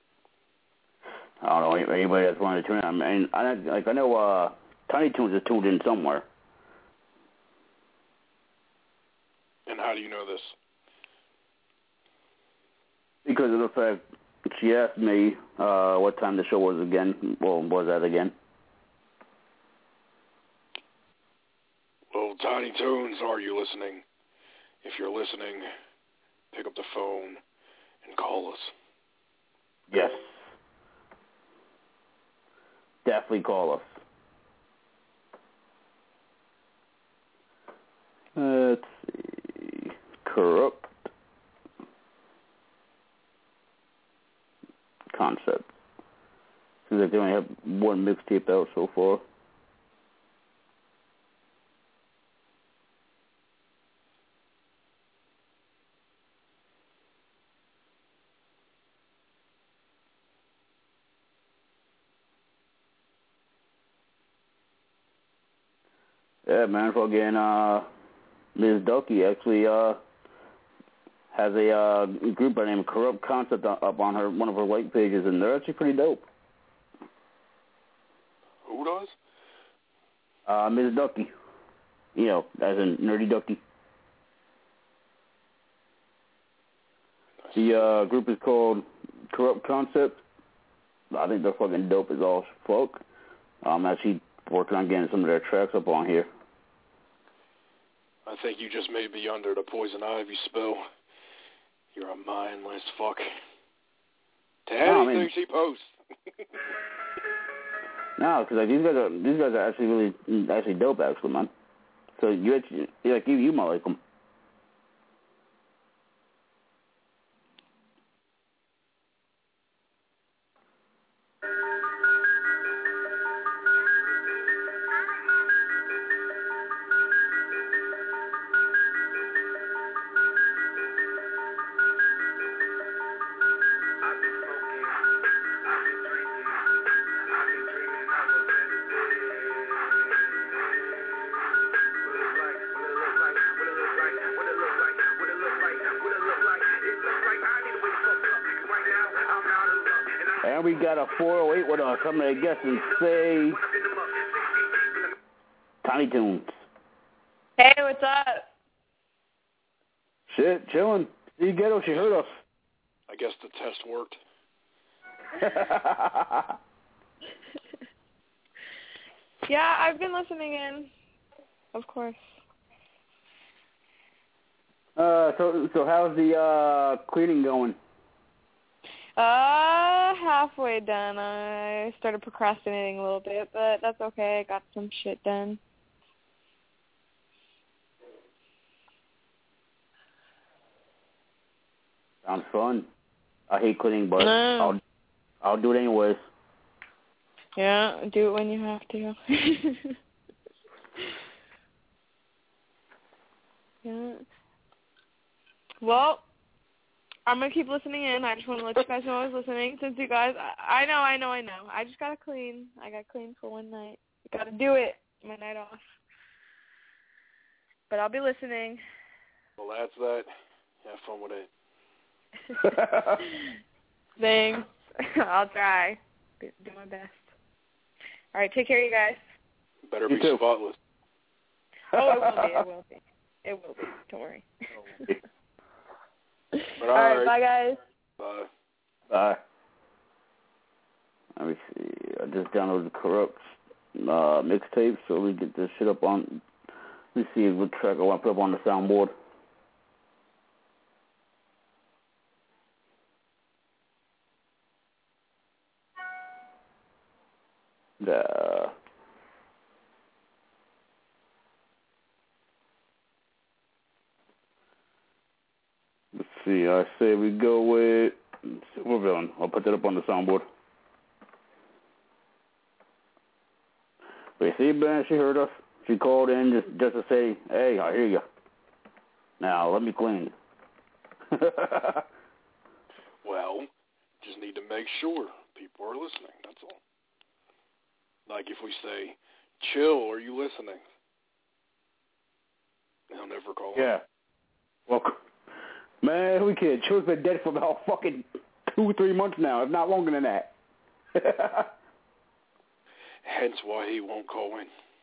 I don't know, anybody that's wanted to tune in. I mean, I know, Tiny Toons is tuned in somewhere. And how do you know this? Because of the fact she asked me what time the show was again. Well, was that again? Well, Tiny Toons, are you listening? If you're listening, pick up the phone and call us. Yes. Definitely call us. Let's see. Corrupt Concept. Seems like they only have one mixtape out so far. Yeah, man, fucking, Ms. Ducky actually, has a, group by the name of Corrupt Concept up on one of her white pages, and they're actually pretty dope. Who does? Ms. Ducky. As in Nerdy Ducky. The, group is called Corrupt Concept. I think they're fucking dope as all fuck. I'm actually working on getting some of their tracks up on here. I think you just may be under the Poison Ivy spell. You're a mindless fuck. To anything she posts. No, because like, these guys are actually really dope, actually, man. So you might like them. And we got a 408 with us. I'm going to guess and say Tiny Toons. Hey, what's up? Shit, chilling. See, Ghetto, she heard us. I guess the test worked. Yeah, I've been listening in, of course. So how's the cleaning going? Halfway done. I started procrastinating a little bit, but that's okay. I got some shit done. Sounds fun. I hate cleaning, but I'll do it anyways. Yeah, do it when you have to. Yeah. Well, I'm going to keep listening in. I just want to let you guys know I was listening since you guys, I know. I just got to clean. I got clean for one night. I got to do it. My night off. But I'll be listening. Well, that's that. Have fun with it. Thanks. I'll try. Do my best. All right, take care, you guys. Better be spotless. Oh, it will be. It will be. Don't worry. But all right, bye, guys. Bye. Bye. Let me see. I just downloaded the Corrupt mixtape, so we get this shit up on. Let me see what track I want to put up on the soundboard. Let's see, I say we go with Silver Villain. I'll put that up on the soundboard. But you see, Ben, she heard us. She called in just to say, hey, I hear you. Now, let me clean. Well, just need to make sure people are listening, that's all. Like if we say, chill, are you listening? They'll never call. Yeah. Well, man, we kid. Chill's been dead for about fucking 2-3 months now, if not longer than that. Hence why he won't call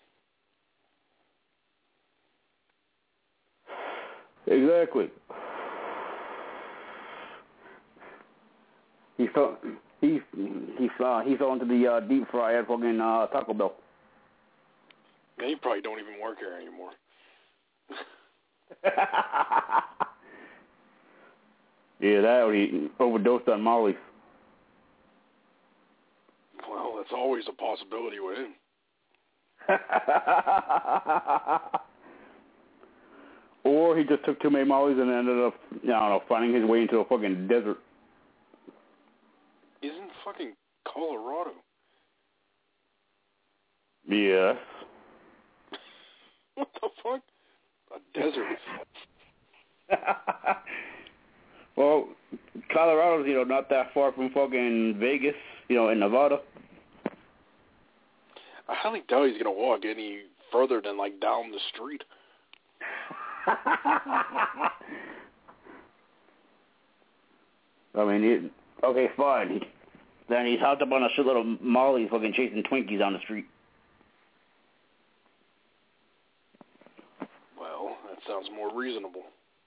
in. Exactly. He fell into the deep fry at fucking Taco Bell. Man, you probably don't even work here anymore. Yeah, that or he overdosed on Molly. Well, that's always a possibility with him. Or he just took too many Mollies and ended up, I don't know, finding his way into a fucking desert. He's in fucking Colorado. Yes. What the fuck? A desert. Well, Colorado's, not that far from fucking Vegas, in Nevada. I highly doubt he's going to walk any further than, down the street. I mean, okay, fine. Then he's hopped up on a shitload of Mollies fucking chasing Twinkies on the street. Well, that sounds more reasonable.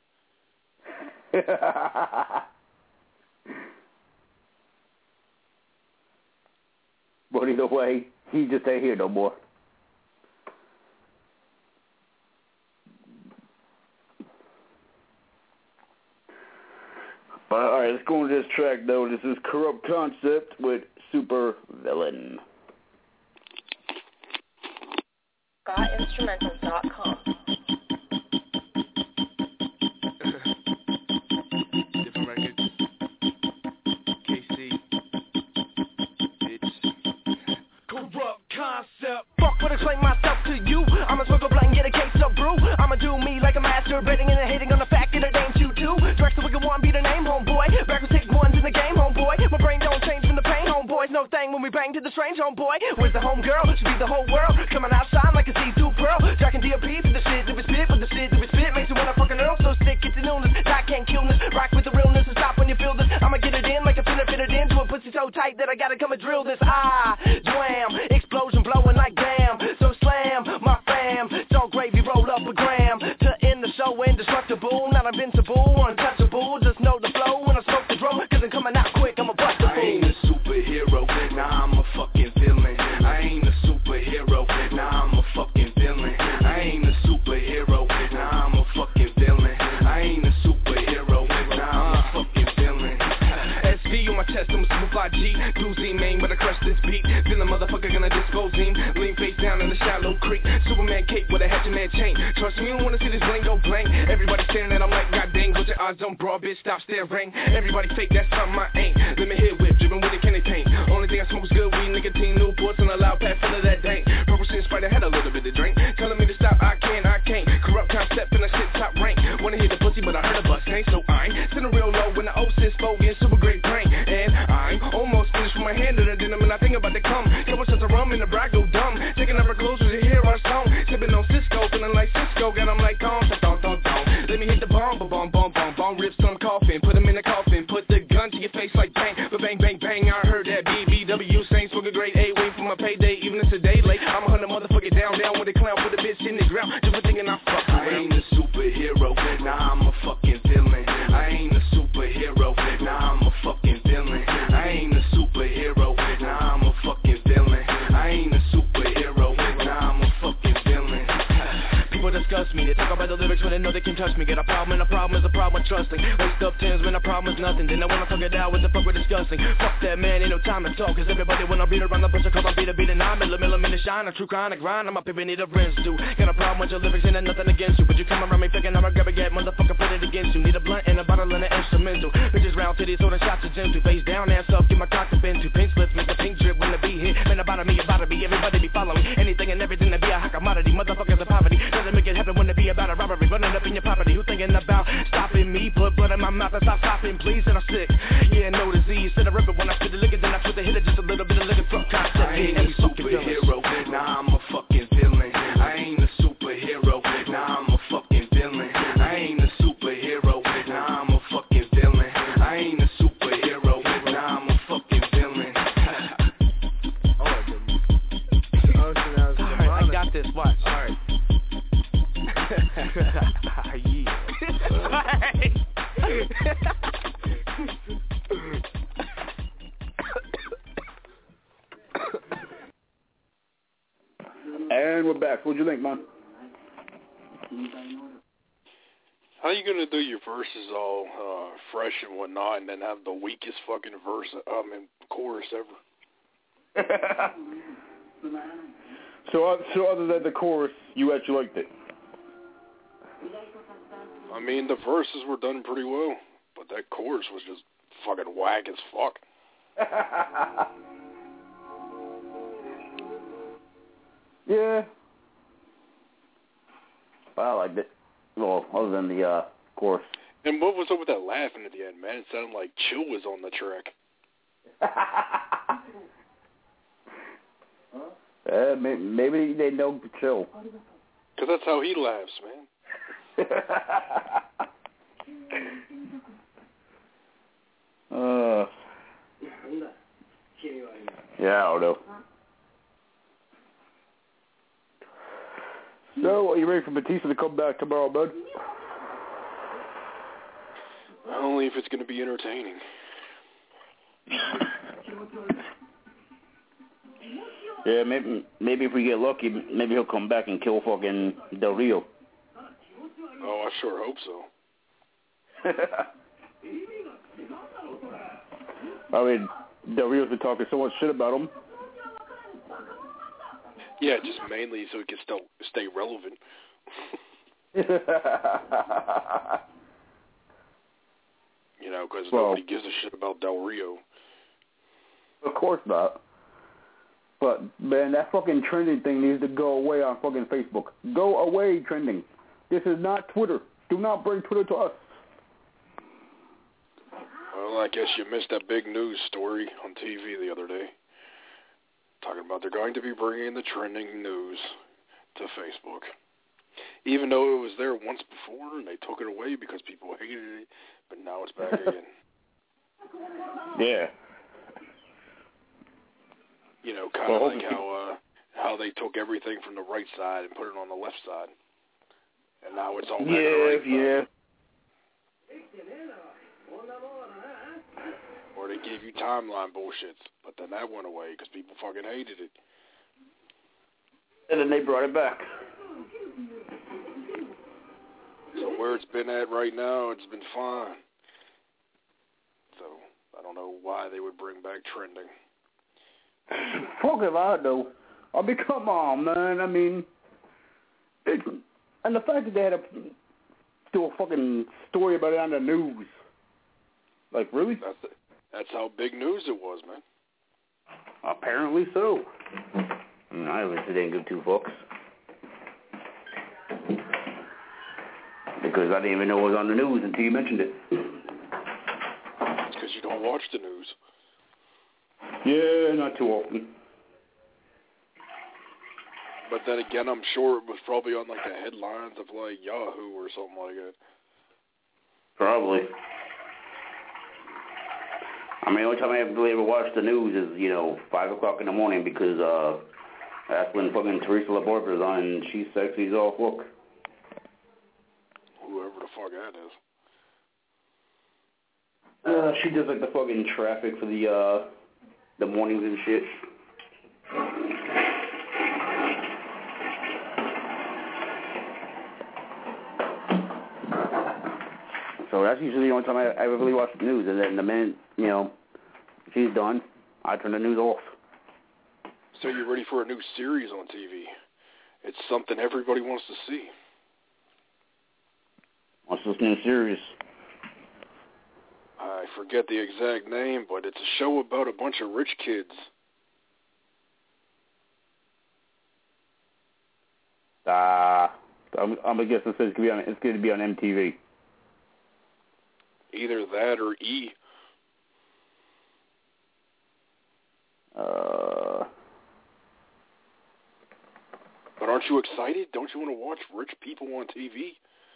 But either way, he just ain't here no more. But alright, let's go into this track though. This is Corrupt Concept with Super Villain. GotInstrumentals.com. Different records. KC. It's Corrupt Concept. Fuck what explain myself to you. I'ma smoke a blunt and get a case of brew. I'ma do me like a masturbating and hating on the fact that it ain't you too. Direct the wicked one, be the name, homeboy. Back with 6 ones in the game, homeboy. My brain don't change from the pain, homeboys. No thing when we bang to the strange, homeboy. Where's the homegirl? Should be the whole world. Coming out shine like a see-through pearl. Jacking DOP for the shit that we spit, for the shit that we spit. Makes you wanna fucking earl. So sick, it's an illness. I can't kill this. Rock with the realness and stop when you feel this. I'ma get it in like a finna fit it into a pussy so tight that I gotta come and drill this. Jam, explosion blowing like damn. So slam, my fam. It's all gravy, roll up a gram. To end the show, indestructible. Not invincible, untouchable. Just know the flow when I smoke the drum. Cause I'm coming out quick, I'm a buster. I ain't a superhero, nah, I'm a fucking villain. I ain't a superhero, nah, I'm a fucking villain. I ain't a superhero, nah, I'm a fucking villain. I ain't a superhero, nah, I'm a fucking villain. SV on my chest, the shallow creek. Superman cape with a hatchet man chain. Trust me, you don't wanna see this bling go blank. Everybody staring at I'm like, God dang, put your eyes on broad, bitch, stop staring. Everybody fake, that's something I ain't. Let me hit whip, dripping with the candy paint. Only thing I smoke is good weed, nicotine, Newports, and a loud pack full of that dank. Purple shit Spider had a little bit of drink. Telling me to stop, I can't. Corrupt concept and that shit top rank. Wanna hit the pussy, but I heard a bus ain't, so I ain't sitting real low when the 06 spoke in super great brain. And I'm almost finished with my hand in the denim, and I think about to come. Couple shots of rum and the bride go dumb. Taking up her clothes to hear our song. Sipping on Cisco, feeling like Cisco. Got 'em like don. Let me hit the bomb. Rip some coffin, put 'em in the coffin. Put the gun to your face like bang. But bang, bang, bang. I heard that BBW saying swing a grade A. Wait for my payday, even if it's a day late. I'm 100 motherfucker down with a clown. Put a bitch in the ground. Just for thinking I fuck. I ain't a superhero, now I'm a fucking villain. I ain't a superhero, now I'm a fucking villain. I ain't a superhero, now I'm a fucking villain. I ain't a superhero, now I'm a fucking villain. People discuss me, they talk about the lyrics when they know they can touch me. Get a problem, and a problem is a problem with trusting. Waste up tens when a problem is nothing. Then I wanna talk it out, what the fuck we're discussing. Fuck that, man, ain't no time to talk. Cause everybody wanna beat around the bush, cause I'm beat and I'm in the shine. A true chronic grind, I'm a pimpin' need a rinse too. Got a problem with your lyrics and nothing against you. But you come around me thinking I'ma grab a gat, motherfucker, put it against you. Need a blunt and a bottle and an instrumental. Bitches round titties, holding shots of gentle. Face down, ass up, get my cock to bend to. Pink splits, make the pink drip when the beat hit. Man, about me, everybody be following me. Anything and everything to be a hot commodity. Motherfuckers in poverty, doesn't make it happen when it be about a robbery. Running up in your property, who thinking about stopping me? Put blood in my mouth and stop stopping, please, and I'm sick. Yeah, no disease, said I rip it when I spit the liquor, then I put the hitter, just a little bit of liquor from concept. I ain't a superhero, now I'm a fucking villain. I ain't a superhero, now I'm a fucking villain. I ain't a superhero, now I'm a fucking villain. I ain't a superhero, now I'm a fucking villain. Alright, I got this, watch. Alright. Yeah. And we're back. What'd you think, man? How you gonna do your verses all fresh and whatnot, and then have the weakest fucking verse, chorus ever? So other than the chorus, you actually liked it? I mean, the verses were done pretty well, but that chorus was just fucking whack as fuck. Yeah. I liked it. Well, other than the chorus. And what was up with that laughing at the end, man? It sounded like Chill was on the track. Maybe they know Chill. Because that's how he laughs, man. Yeah, I don't know. So, are you ready for Batista to come back tomorrow, bud? Only if it's going to be entertaining. Yeah, maybe if we get lucky, maybe he'll come back and kill fucking Del Rio. Oh, I sure hope so. I mean, Del Rio's been talking so much shit about him. Yeah, just mainly so he can still stay relevant. You know, because nobody gives a shit about Del Rio. Of course not. But, man, that fucking trending thing needs to go away on fucking Facebook. Go away, trending. This is not Twitter. Do not bring Twitter to us. Well, I guess you missed that big news story on TV the other day. Talking about they're going to be bringing the trending news to Facebook. Even though it was there once before and they took it away because people hated it, but now it's back again. Yeah. You know, kind of like how they took everything from the right side and put it on the left side. And now it's all back on the right side. Or they gave you timeline bullshits, but then that went away because people fucking hated it. And then they brought it back. So where it's been at right now, it's been fine. So I don't know why they would bring back trending. Fuck if I know. I mean, come on, man. I mean, and the fact that they had to do a fucking story about it on the news. Like, really? That's how big news it was, man. Apparently so. I obviously didn't give two fucks. Because I didn't even know it was on the news until you mentioned it. It's because you don't watch the news. Yeah, not too often. But then again, I'm sure it was probably on like the headlines of like Yahoo or something like that. Probably. I mean, the only time I ever watch the news is, 5 o'clock in the morning because that's when fucking Teresa Laborda's on and she's sexy as all fuck. Whoever the fuck that is. She does like the fucking traffic for the mornings and shit. So that's usually the only time I ever really watch the news. And then the minute, she's done, I turn the news off. So you're ready for a new series on TV. It's something everybody wants to see. What's this new series? I forget the exact name, but it's a show about a bunch of rich kids. I'm gonna guess it's going to be on MTV. Either that or E. But aren't you excited? Don't you want to watch rich people on TV?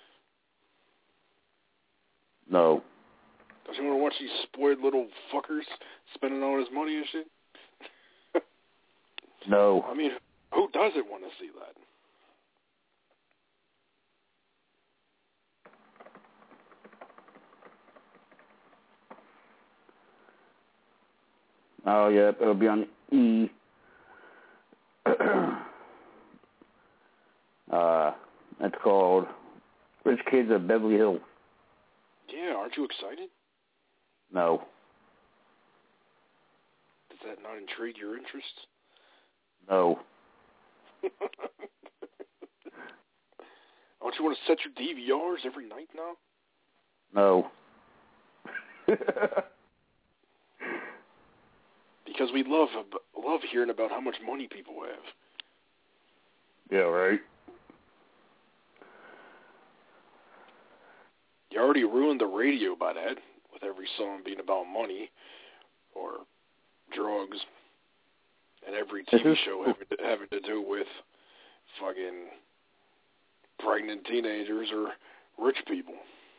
No. Don't you want to watch these spoiled little fuckers spending all his money and shit? No. I mean, who doesn't want to see that? Oh, yeah, it'll be on E. It's called Rich Kids of Beverly Hills. Yeah, aren't you excited? No. Does that not intrigue your interest? No. Don't you want to set your DVRs every night now? No. Because we love hearing about how much money people have. Yeah, right. You already ruined the radio by that, with every song being about money or drugs, and every TV show having to do with fucking pregnant teenagers or rich people.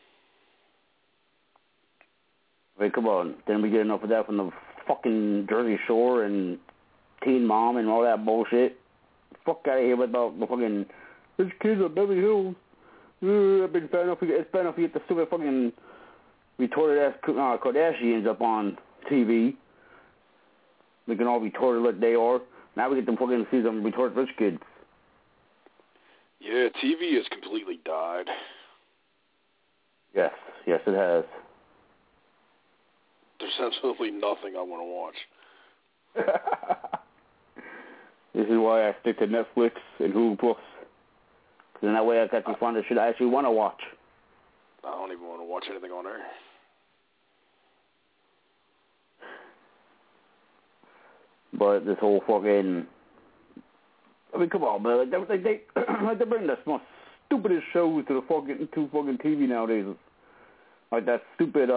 Wait, come on. Didn't we get enough of that from the fucking Jersey Shore and Teen Mom and all that bullshit? Fuck out of here about the fucking Rich Kids of Beverly Hills. I've been fair enough. It's fair enough to get the stupid fucking retarded ass Kardashians up on TV. They can all be retarded like they are. Now we get them fucking see some retarded rich kids. Yeah, TV has completely died. Yes, it has. There's absolutely nothing I want to watch. This is why I stick to Netflix and Hulu Plus. Because in that way I can find the shit I actually want to watch. I don't even want to watch anything on there. But this whole fucking... I mean, come on, man. They bring the most stupidest shows to fucking TV nowadays. Like that stupid,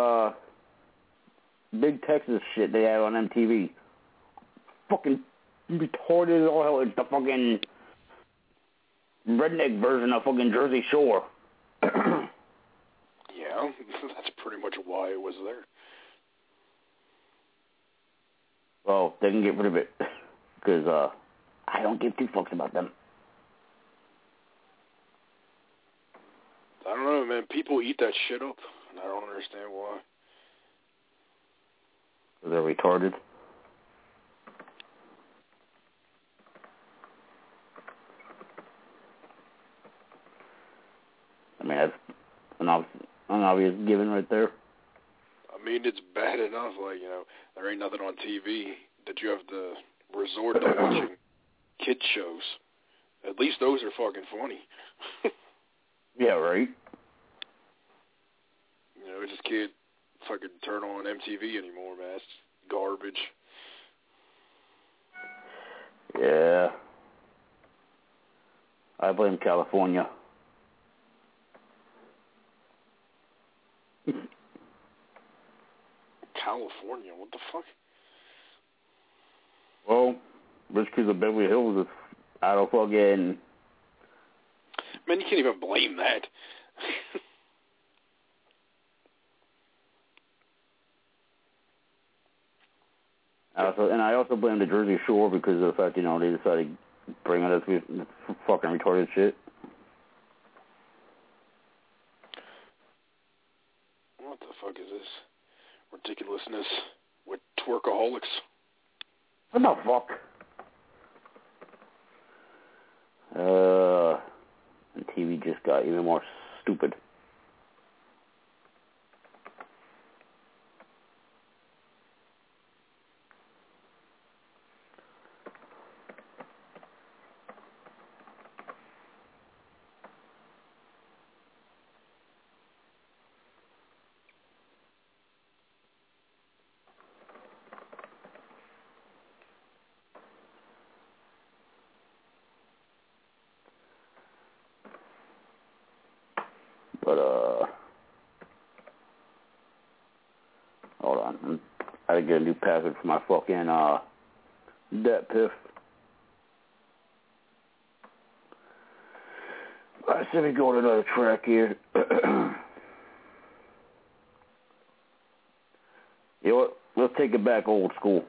Big Texas shit they have on MTV. Fucking retarded as all hell. It's the fucking redneck version of fucking Jersey Shore. Yeah, that's pretty much why it was there. Well, they can get rid of it. Because, I don't give two fucks about them. I don't know, man. People eat that shit up, and I don't understand why. They're retarded. I mean, that's an obvious given right there. I mean, it's bad enough, like, there ain't nothing on TV that you have to resort to watching kid shows. At least those are fucking funny. Yeah, right. You know, I just can't fucking turn on MTV anymore, man. It's garbage. Yeah. I blame California. California? What the fuck? Well, rich kids of Beverly Hills is out of fucking... Man, you can't even blame that. I also blame the Jersey Shore because of the fact, you know, they decided to bring us this fucking retarded shit. What the fuck is this ridiculousness with twerkaholics? What the fuck? And TV just got even more stupid. But, hold on. I gotta get a new password for my fucking, debt piff. Alright, so we go to another track here. You know what? Let's take it back old school.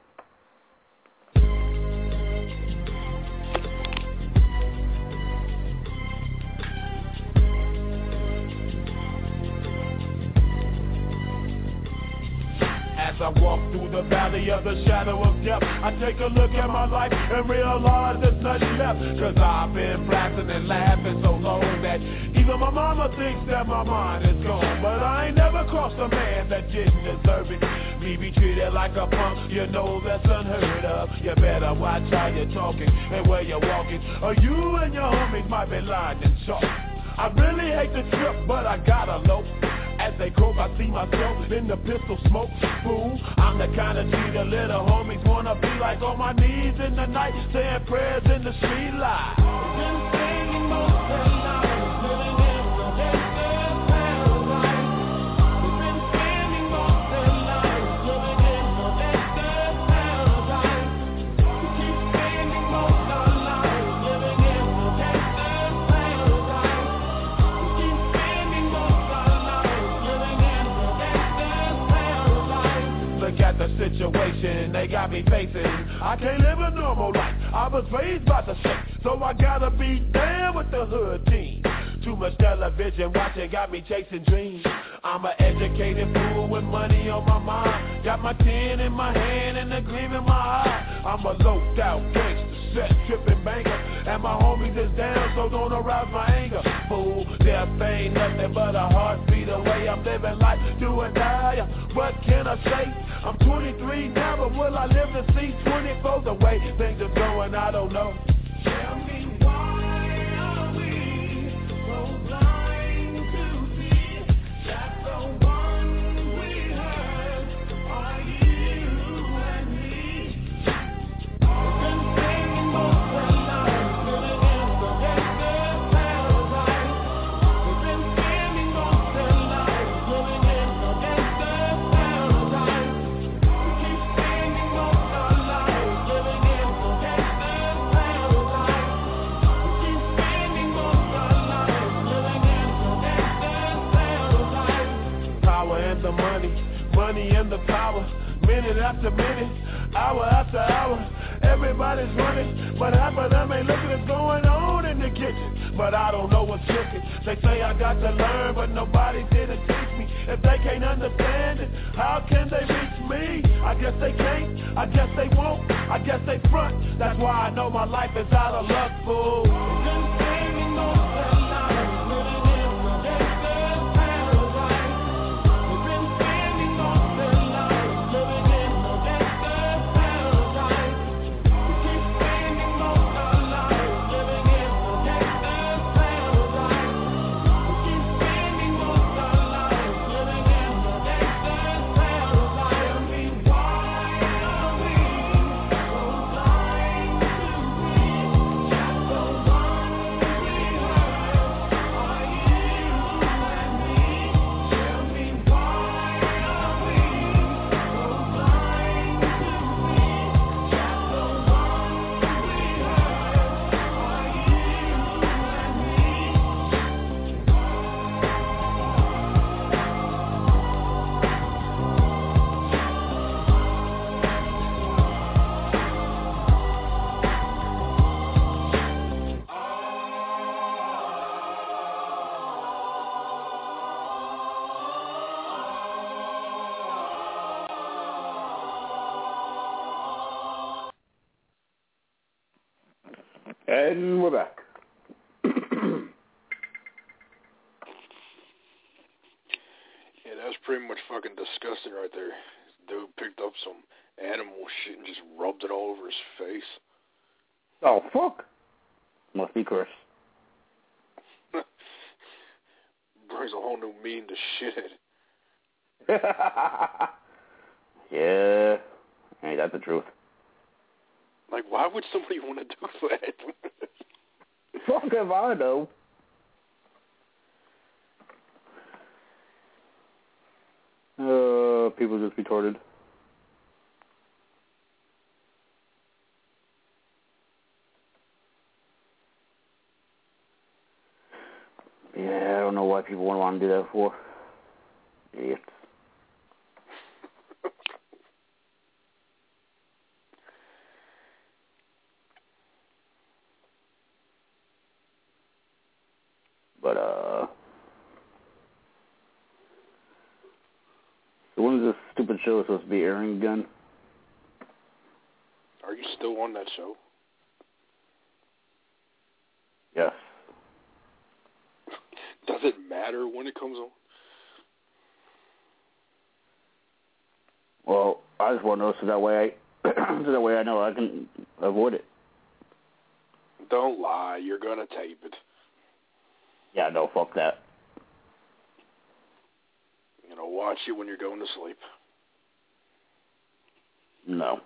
As I walk through the valley of the shadow of death, I take a look at my life and realize there's nothing left. Cause I've been blasting and laughing so long that even my mama thinks that my mind is gone. But I ain't never crossed a man that didn't deserve it. Me be treated like a punk, you know that's unheard of. You better watch how you're talking and where you're walking, or you and your homies might be lying and chalk. I really hate the trip, but I gotta low. As they croak, I see myself in the pistol smoke. Fool, I'm the kind of G the little homies wanna be like, on my knees in the night, saying prayers in the street light. Been singing most of the night, living in the gangster's paradise. We've been spending most of the night, living in the gangster's paradise. We keep spending most of the night, living in the gangster's paradise. We keep spending most of the night. Look at the situation they got me facing. I can't live a normal life. I was raised by the shit, so I gotta be down with the hood team. Too much television watching got me chasing dreams. I'm an educated fool with money on my mind. Got my 10 in my hand and a gleam in my eye. I'm a loped out gangster, set tripping banker, and my homies is down, so don't arouse my anger. Fool, death ain't nothing but a heartbeat away. I'm living life, do or die. What can I say? I'm 23 now, but will I live to see 24? The way things are going, I don't know. Tell me why are we so blind to see that the one we have are you and me? We've been singing most of the night, living in the gangster's paradise. We've been spending most of the night, living in the gangster's paradise. We keep spending most of the night, living in the gangster's paradise. We keep spending most of the night, living in the gangster's paradise. Power and the money and the power. Minute after minute, hour after hour, everybody's running, but half of them ain't looking what's going on in the kitchen. But I don't know what's cooking. They say I got to learn, but nobody's here to teach me. If they can't understand it, how can they reach me? I guess they can't, I guess they won't, I guess they front. That's why I know my life is out of luck, fool. Been singing most of the night, living in the gangster's paradise. We've been spending most of the night, living in the gangster's paradise. We keep spending most And we're back. Yeah, that's pretty much fucking disgusting right there. Dude picked up some animal shit and just rubbed it all over his face. Oh, fuck. Must be Chris. Brings a whole new meaning to shit. Yeah. Ain't that the truth? Like, why would somebody want to do that? Fuck if I know. People just retarded. Yeah, I don't know why people want to do that for. Idiots. But, so when is this stupid show supposed to be airing again? Are you still on that show? Yes. Does it matter when it comes on? Well, I just want to know so that way I know I can avoid it. Don't lie. You're gonna tape it. Yeah, no, fuck that. You know, watch it when you're going to sleep. No.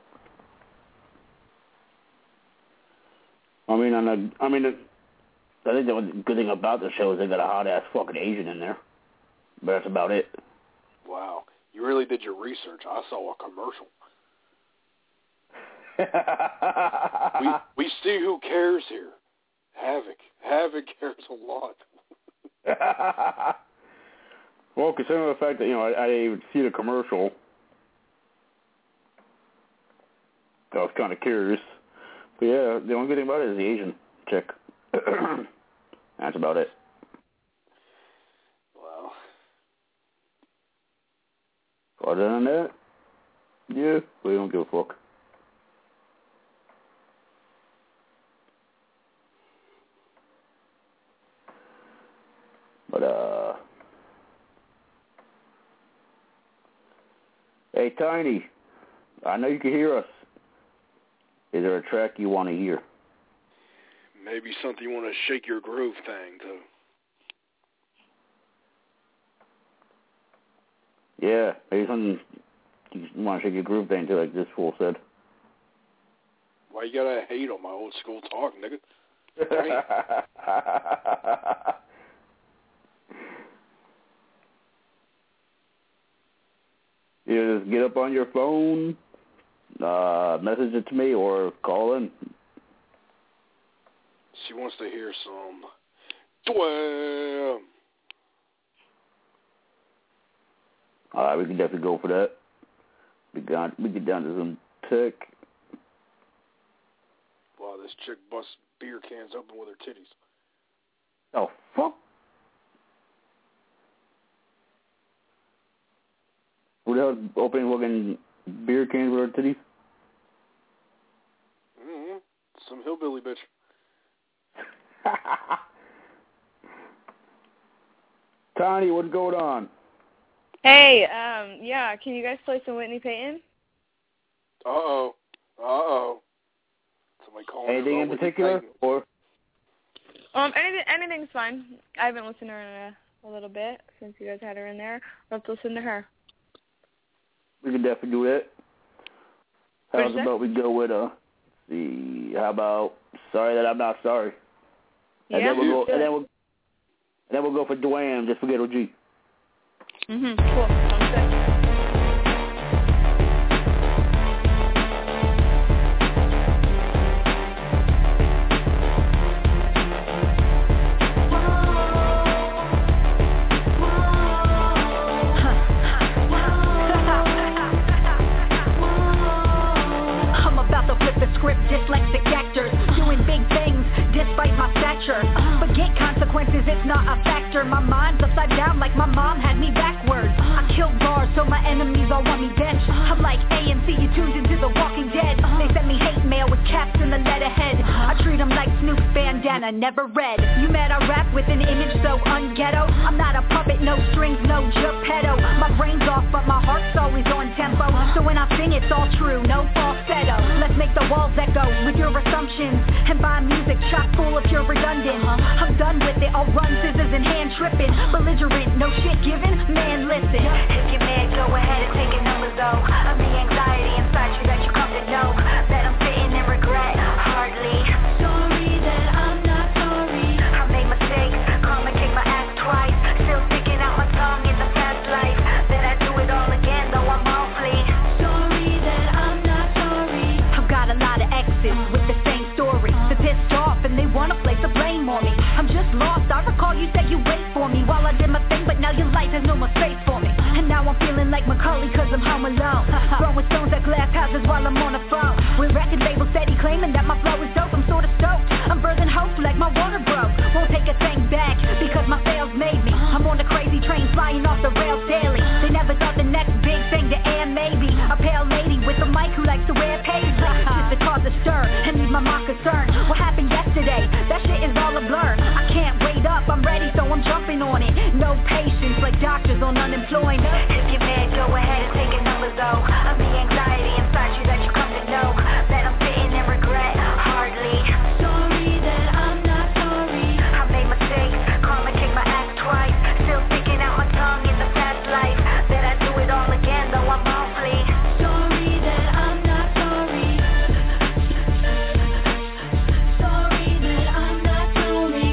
I think the good thing about the show is they got a hot-ass fucking Asian in there. But that's about it. Wow. You really did your research. I saw a commercial. we see who cares here. Havoc. Havoc cares a lot. Well, considering the fact that, I didn't even see the commercial, I was kind of curious. But yeah, the only good thing about it is the Asian chick. That's about it. Wow. Other than that, yeah, we don't give a fuck. But, hey, Tiny, I know you can hear us. Is there a track you want to hear? Maybe something you want to shake your groove thing, too. Yeah, maybe something you want to shake your groove thing, too, like this fool said. Why you gotta hate on my old school talk, nigga? You just get up on your phone, message it to me, or call in. She wants to hear some Dwam. Alright, we can definitely go for that. We get down to some tech. Wow, this chick busts beer cans open with her titties. Oh, fuck. Who the hell opening fucking beer cans with her titties? Mm-hmm. Some hillbilly bitch. Tiny, what's going on? Hey, yeah, can you guys play some Whitney Payton? Uh-oh. Somebody calling anything in particular, or? Anything's fine. I haven't listened to her in a little bit since you guys had her in there. Let's listen to her. We can definitely do that. How's about we go with, how about Sorry That I'm Not Sorry? And Yeah, then we'll go for Dwam, just forget OG. Cool. Sounds good. Dyslexic actors doing big things despite my stature. Forget consequences, it's not a factor. My mind's upside down like my mom had me backwards. I kill bars so my enemies all want me dead. I'm like AMC, you tuned into The Walking Dead. They send me hate mail with caps in the letterhead. I treat them like Snoop bandana, never read. You mad I rap with an image so unghetto? I'm not a puppet, no strings, no Geppetto. My brain's off, but my heart's always on tempo. So when I sing, it's all true, no falsetto. Let's make the walls echo with your assumptions and buy music chock full of pure redundant. I'm done with it, I'll run scissors and hand tripping. Belligerent, no shit given, man listen. If you're mad, go ahead and take a number though. I'm the anxiety inside you that you come to know. That I'm sitting in regret, hardly. Sorry that I'm not sorry. I made mistakes, karma kicked my ass twice. Still sticking out my tongue in the past life. Then I do it all again though I'm awfully. Sorry that I'm not sorry. I've got a lot of exes with the same story. They're pissed off and they wanna place the blame on me. I'm just lost, I recall you said you wait for me while I did my thing, but now your life has no more space for me. And now I'm feeling like Macaulay cause I'm home alone. Throwing stones at glass houses while I'm on the phone. With record labels steady claiming that my flow is dope, I'm sorta stoked. I'm birthing hope like my water broke. Won't take a thing back because my fails made me. I'm on the crazy train flying off the rails daily. They never thought the next big thing to air maybe a pale lady with a mic who likes to wear paisley. Just to cause a stir and leave my mind concerned. What happened yesterday? That shit is all a blur. I can't wait up, I'm ready so I'm jumping on it. No patience like doctors on unemployment. If you're mad, go ahead and take a number though. I'm the anxiety inside you that you come to know. That I'm sitting in regret, hardly. Sorry that I'm not sorry. I made mistakes, karma kicked my ass twice. Still sticking out my tongue in the past life. That I do it all again though I'm awfully. Sorry that I'm not sorry. Sorry that I'm not sorry.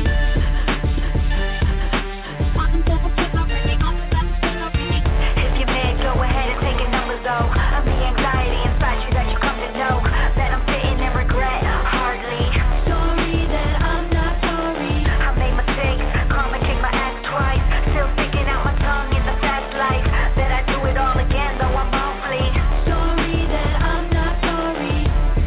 If you're mad, go ahead and take a number though. I'm the anxiety inside you that you come to know. That I'm sitting in regret, hardly. Sorry that I'm not sorry. I made mistakes, karma kicked my ass twice. Still sticking out my tongue in the past life. That I do it all again though I'm awfully. Sorry that I'm not sorry.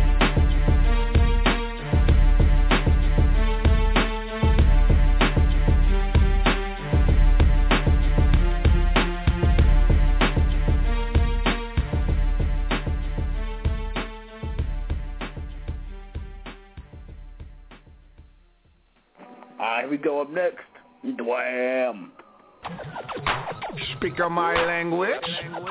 Alright, here we go. Up next, Dwam. Speak my language.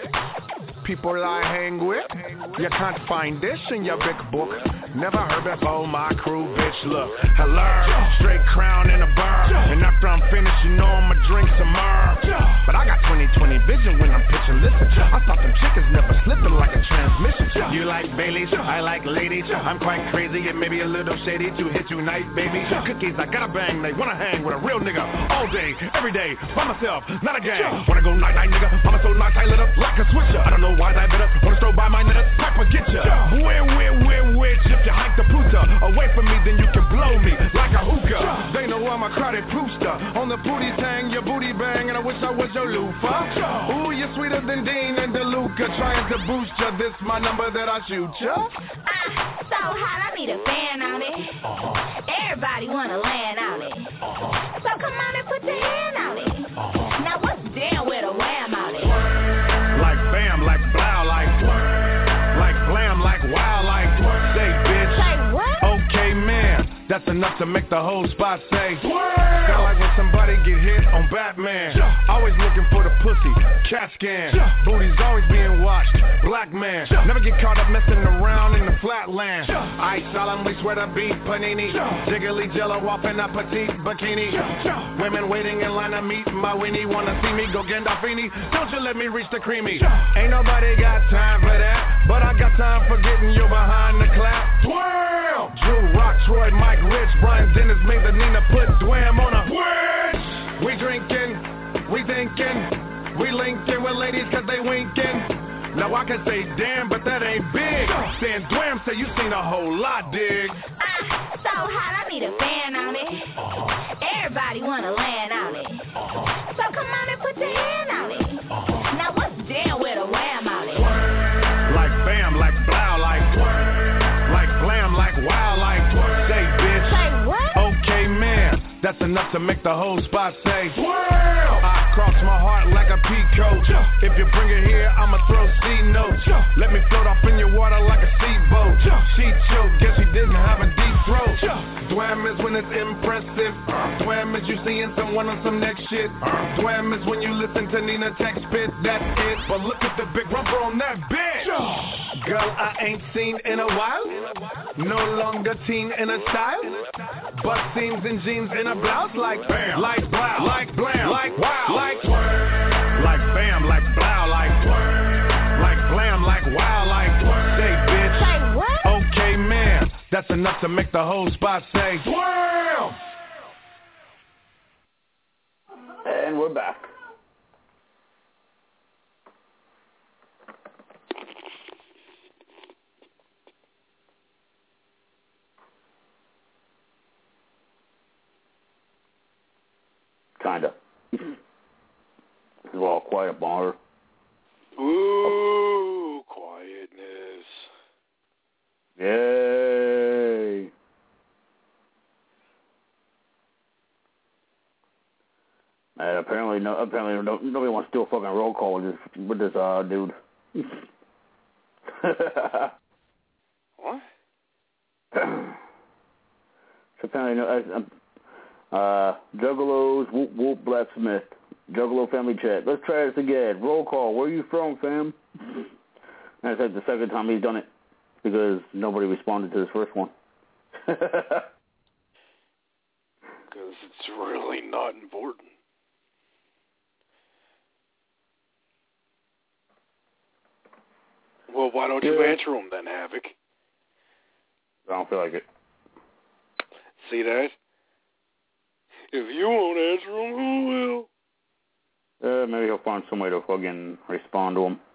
People I hang with. You can't find this in your big book. Never heard before my crew, bitch. Look, hello, straight crown in a bar. And after I'm finished, you know I'ma drink some more. But I got 20/20 vision when I'm pitching. Listen, I thought them chickens never slipping like a transmission. You like Baileys, I like ladies. I'm quite crazy and maybe a little shady to hit you night, baby. Cookies, I gotta bang. They wanna hang with a real nigga all day, every day, by myself, not a gang. Wanna go night night, nigga? Mama so nice, I lit up like a switcher. I don't know why that better. Wanna throw by my nigga, Piper get ya. Which if you hike the puta away from me, then you can blow me like a hookah. They know I'm a crowded booster. On the booty tang, your booty bang, and I wish I was your loofah. Ooh, you're sweeter than Dean and DeLuca. Trying to boost ya, this my number that I shoot ya. So hot, I need a fan on it. Everybody wanna land on it. So come on and put your hand on it. Now what's down with a wham on it? Like bam, like blow, like blam, like wow, like say bitch. Say what? Okay man, that's enough to make the whole spot say sound like when somebody get hit on Batman. Always looking for the pussy, cat scan. Booty's always being watched, black man. Never get caught up messing around in the flatland. I solemnly swear to be Panini. Jiggly jello off in a petite bikini. Women waiting in line to meet my weenie. Wanna see me go Gandolfini? Don't you let me reach the creamy. Ain't nobody got time for that, but I got time for getting you behind the clap. Twirl! Drew Rock, Troy, Mike Rich, Brian Dennis made the Nina put Dwam on a switch. We drinking, we thinking, we linking with ladies cause they winking. Now I can say damn, but that ain't big. Saying Dwam, say you seen a whole lot, dig. So hot, I need a fan on it. Everybody wanna land on it. So come on and put your hand on it. Now what's down with a wham on it? Like bam, like blow, like blam, like wow, like say bitch. Say what? Okay man, that's enough to make the whole spot say I cross my heart like a peacoat. If you bring it here, I'ma throw C notes. Let me float off in your water like a seaboat. She choked, guess she didn't have a deep throat. Dwam Swam is when it's impressive. Swam is you seeing someone on some next shit. Swam is when you listen to Nina Tech spit. That's it. But look at the big rubber on that bitch. Girl, I ain't seen in a while. No longer teen in a style. But seams and jeans in a blouse. Like bam, like blow, like blam, like wow, like swerve. Like bam, like blow, like swerve. Like blam, like wow, like say bitch. Say what? Okay, man. That's enough to make the whole spot say swerve. And we're back. Kinda. This is all quiet, bar. Ooh, quietness. Yay. And apparently nobody wants to do a fucking roll call with this dude. What? So apparently Juggalos, whoop whoop, blacksmith, Juggalo family chat. Let's try this again. Roll call. Where are you from, fam? And it's like the second time he's done it because nobody responded to his first one. Because it's really not important. Well, why don't you answer them then, Havoc? I don't feel like it. See that? If you won't answer them, who will? Maybe he'll find some way to fucking respond to him.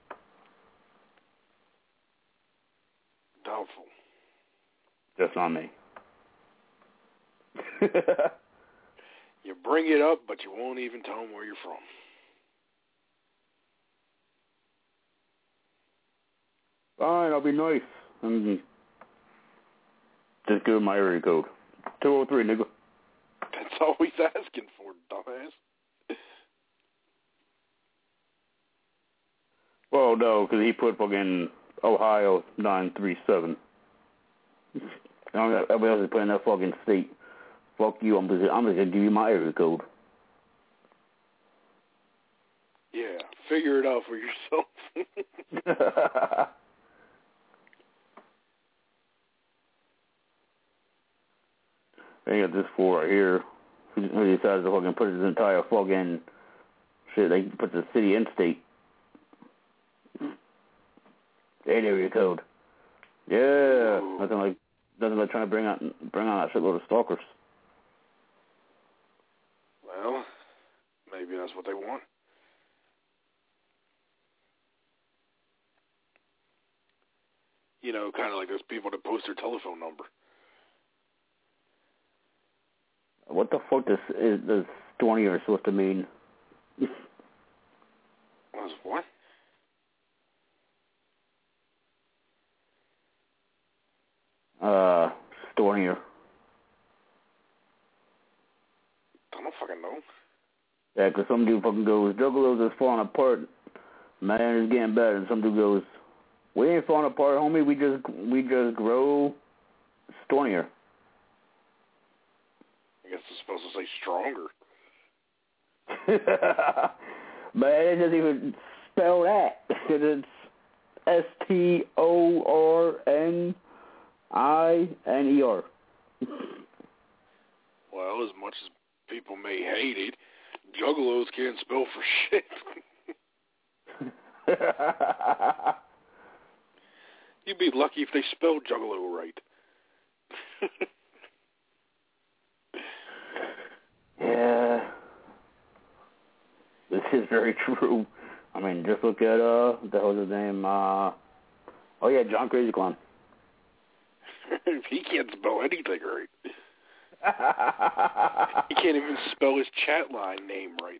Doubtful. Just not me. You bring it up, but you won't even tell them where you're from. Fine, I'll be nice. Just give him my area code. 203, nigga. That's all he's asking for, dumbass. Well, no, because he put fucking Ohio 937. Everybody else is putting that fucking state. Fuck you, I'm just going to give you my area code. Yeah, figure it out for yourself. They got this fool right here who decides to fucking put his entire fucking shit. They put the city and state. Area code. Yeah, nothing like trying to bring on that shitload of stalkers. Well, maybe that's what they want. You know, kind of like those people that post their telephone number. What the fuck is this 20 years supposed to mean? Was what? Stornier. I don't fucking know. Yeah, because some dude fucking goes, Juggalos is falling apart. Man, it's getting better. And some dude goes, we ain't falling apart, homie. We just grow Stornier. I guess it's supposed to say stronger. But it doesn't even spell that. It's STORNINER. Well, as much as people may hate it, Juggalos can't spell for shit. You'd be lucky if they spelled Juggalo right. Yeah. This is very true. I mean, just look at, what the hell's his name? Oh yeah, John Crazy Clown. He can't spell anything right. He can't even spell his chat line name right.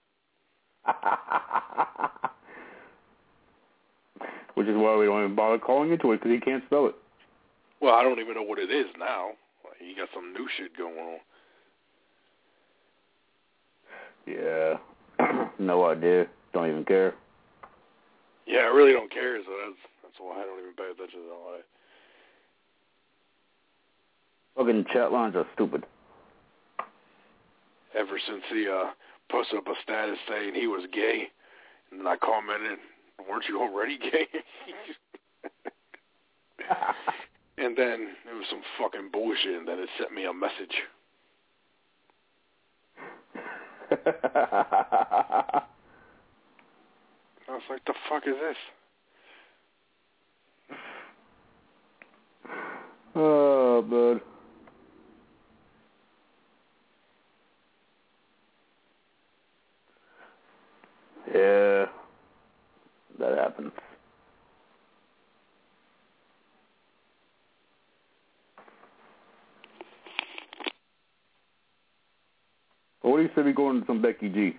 Which is why we don't even bother calling into it, because he can't spell it. Well, I don't even know what it is now. He got some new shit going on. Yeah. No idea. Don't even care. Yeah, I really don't care, so that's why I don't even pay attention to all fucking chat lines are stupid. Ever since he posted up a status saying he was gay, and then I commented, weren't you already gay? And then it was some fucking bullshit, and then it sent me a message. I was like, the fuck is this? Oh, bud. Yeah, that happens. What do you say we go into some Becky G?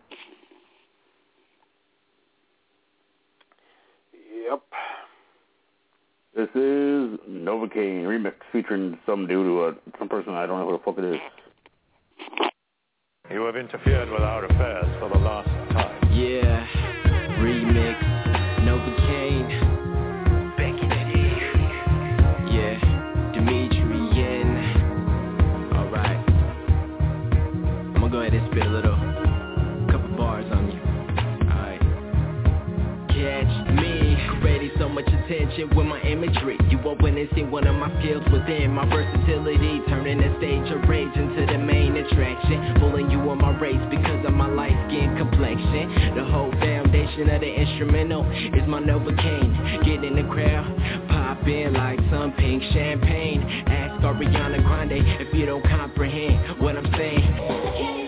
Yep. This is Novocaine remix featuring some dude some person I don't know who the fuck it is. You have interfered with our affairs for the last time. Yeah, remix, Novocaine, Becky G, yeah, Demetrian. Alright, I'm gonna go ahead and spit a couple bars on you. Alright, catch me, ready so much attention with my imagery. You are witnessing one of my skills within my versatility, turning the stage of rage into the main attraction. Pulling you on my race because of my light skin complexion. The whole foundation of the instrumental is my Novocaine. Get in the crowd, pop in like some pink champagne. Ask Ariana Grande if you don't comprehend what I'm saying.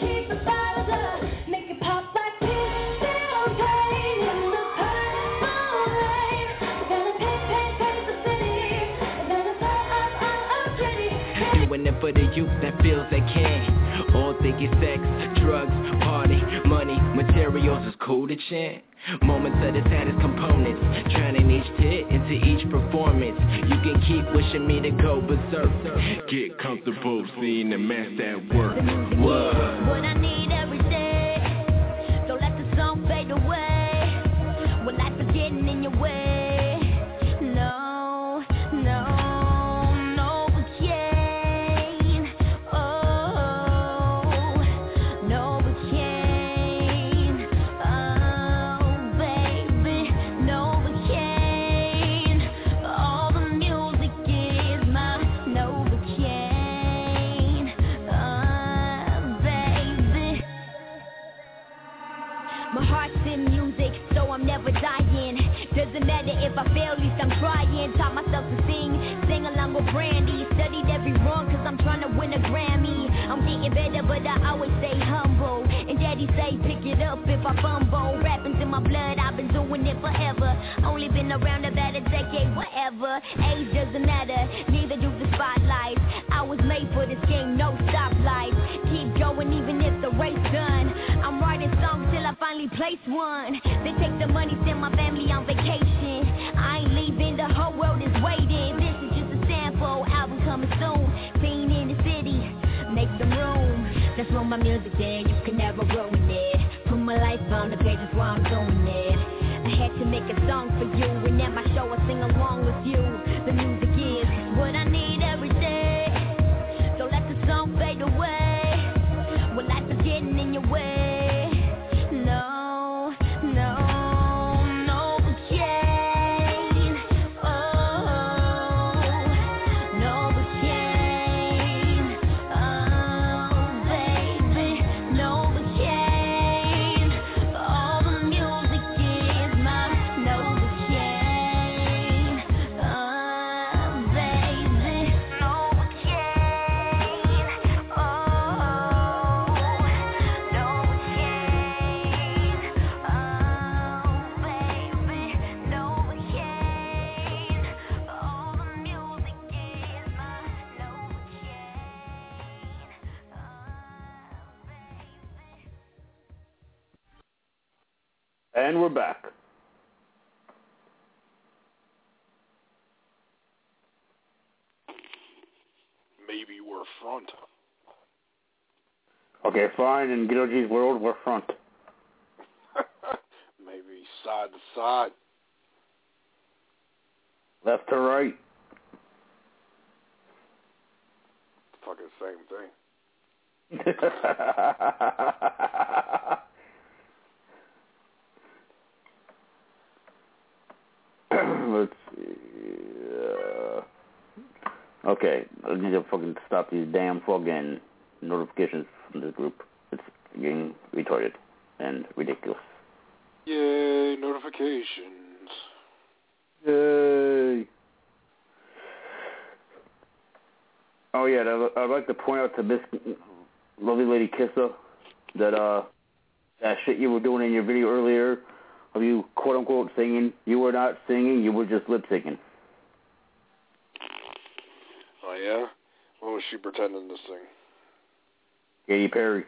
Doing it for the youth that feels they can. All thinking sex, drugs, party, money, materials is cool to chant. Moments of the saddest components, turning each tit into each performance. You can keep wishing me to go berserk. Get comfortable seeing the mess that work. What I need every day. Don't let the song fade away. When life is getting in your way. Doesn't matter if I fail, at least I'm trying. Taught myself to sing along with Brandy. Studied every run cause I'm trying to win a Grammy. I'm getting better but I always stay humble. And daddy say pick it up if I fumble. Rapping's in my blood, I've been doing it forever. Only been around about a decade, whatever. Age doesn't matter, neither do the spotlights. I was made for this game, no stoplights. Keep going even if the race done. I'm writing songs till I finally place one. Then take the money, send my family on vacation. I ain't leaving, the whole world is waiting. This is just a sample, album coming soon. Seen in the city, make some room. That's what my music did, you can never ruin it. Put my life on the page, that's why I'm doing it. I had to make a song for you, and at my show I sing along with you. The music is what I need every day. Don't let the song fade away. When life is getting in your way. And we're back. Maybe we're front. Okay, fine. In Ghetto G's world, we're front. Maybe side to side. Left to right. fucking same thing. Let's see. Okay, I need to fucking stop these damn fucking notifications from this group. It's getting retarded and ridiculous. Yay, notifications. Yay. Oh yeah, I'd like to point out to this lovely lady Kissa that that shit you were doing in your video earlier of you quote unquote singing, you were not singing, you were just lip syncing. Oh yeah? What was she pretending to sing? Katy Perry.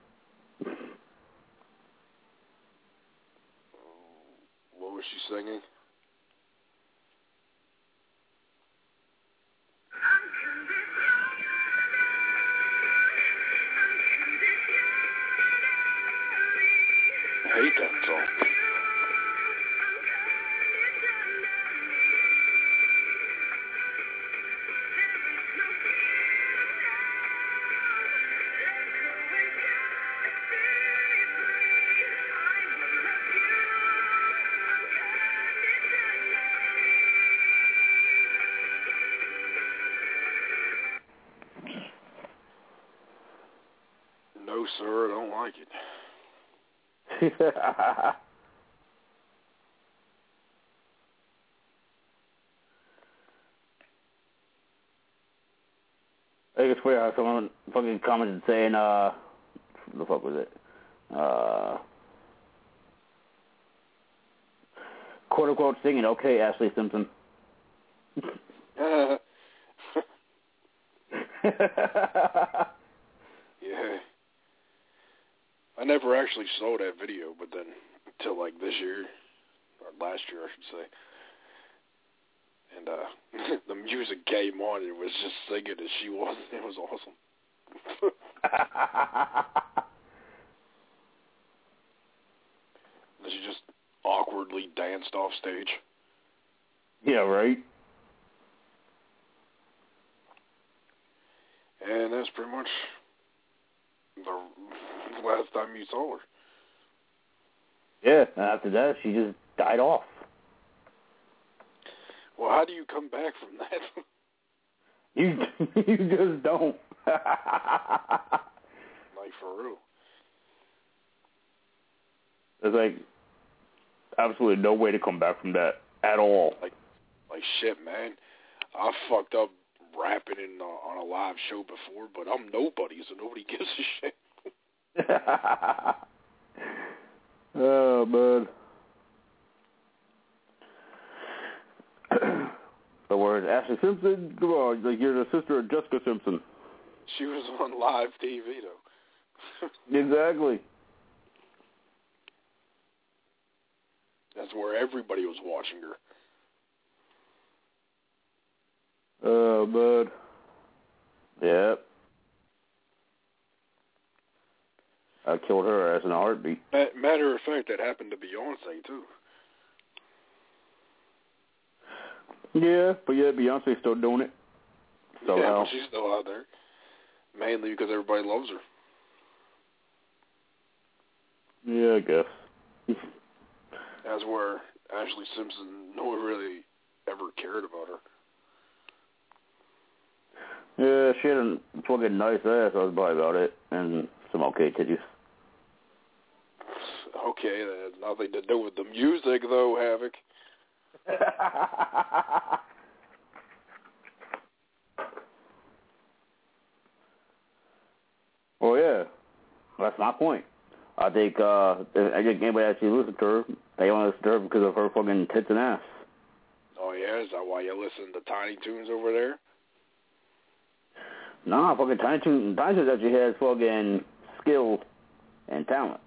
What was she singing? I hate that song. No, sir, I don't like it. I think it's weird how someone fucking commented saying, what the fuck was it? Quote unquote singing, okay, Ashley Simpson. Yeah. I never actually saw that video, but then until like this year, or last year I should say. And the music came on and it was just singing as she was. It was awesome. And she just awkwardly danced off stage. Yeah, right? And that's pretty much the last time you saw her. Yeah, and after that, she just died off. Well, how do you come back from that? You just don't. Like, for real. There's, like, absolutely no way to come back from that at all. Like shit, man. I fucked up rapping on a live show before, but I'm nobody, so nobody gives a shit. Oh, man. The word Ashley Simpson, come on, like you're the sister of Jessica Simpson. She was on live TV, though. Exactly. That's where everybody was watching her. Oh, man. Yep. I killed her ass in a heartbeat. Matter of fact, that happened to Beyonce, too. Yeah, but yeah, Beyonce's still doing it. So yeah, but she's still out there. Mainly because everybody loves her. Yeah, I guess. That's where Ashley Simpson, no one really ever cared about her. Yeah, she had a fucking nice ass, I was by about it, and some okay titties. Okay, that has nothing to do with the music, though, Havoc. Well, yeah, that's my point. I think if anybody actually listens to her, they only listen to her because of her fucking tits and ass. Oh, yeah? Is that why you listen to Tiny Toons over there? Nah, fucking Tiny Toons actually has fucking skill and talent.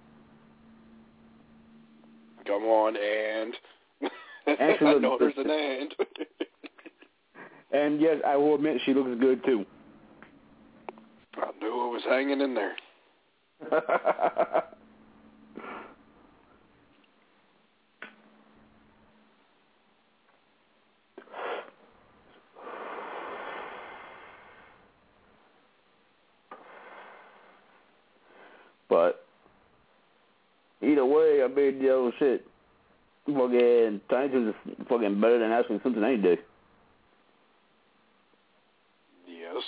Come on, and... And I know there's an and. And yes, I will admit she looks good, too. I knew it was hanging in there. But either way, I mean, yo, shit. Fucking Tiny Toons is fucking better than Ashton Simpson any day. Yes.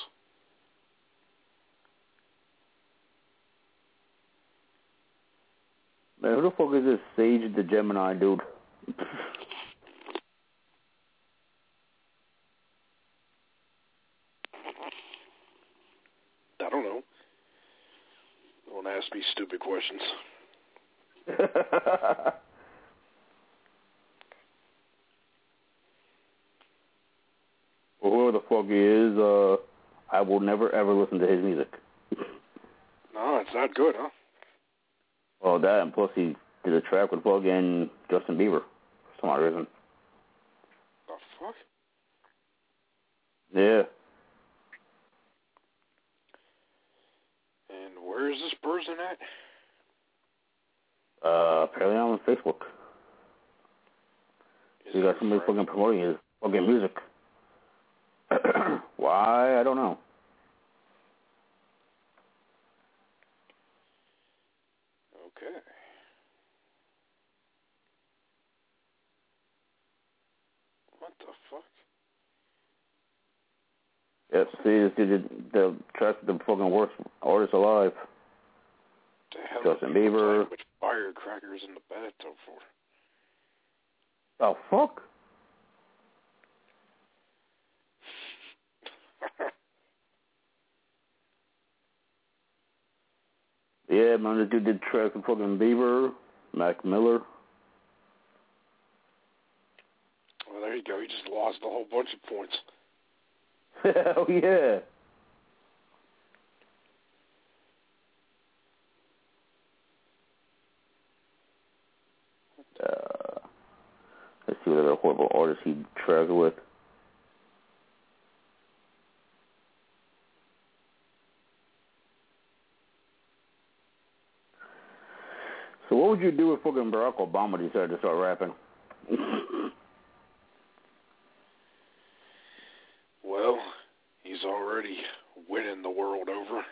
Man, who the fuck is this Sage the Gemini dude? I don't know. Don't ask me stupid questions. Well, whoever the fuck he is, I will never ever listen to his music. No, it's not good, huh? Well, that, and plus he did a track with fucking Justin Bieber for some odd reason. The fuck? Yeah. And where is this person at? Apparently on Facebook. He got somebody fucking promoting his fucking music. Why? I don't know. Okay. What the fuck? Yep, see, this dude, the track the fucking worst artist alive. The hell Justin Bieber. with firecrackers in the bathtub for? Oh, fuck? Yeah, man, the dude did track with fucking Bieber, Mac Miller. Well, there you go. He just lost a whole bunch of points. Hell yeah. Let's see what other horrible artists he tracked with. So what would you do if fucking Barack Obama decided to start rapping? Well, he's already winning the world over.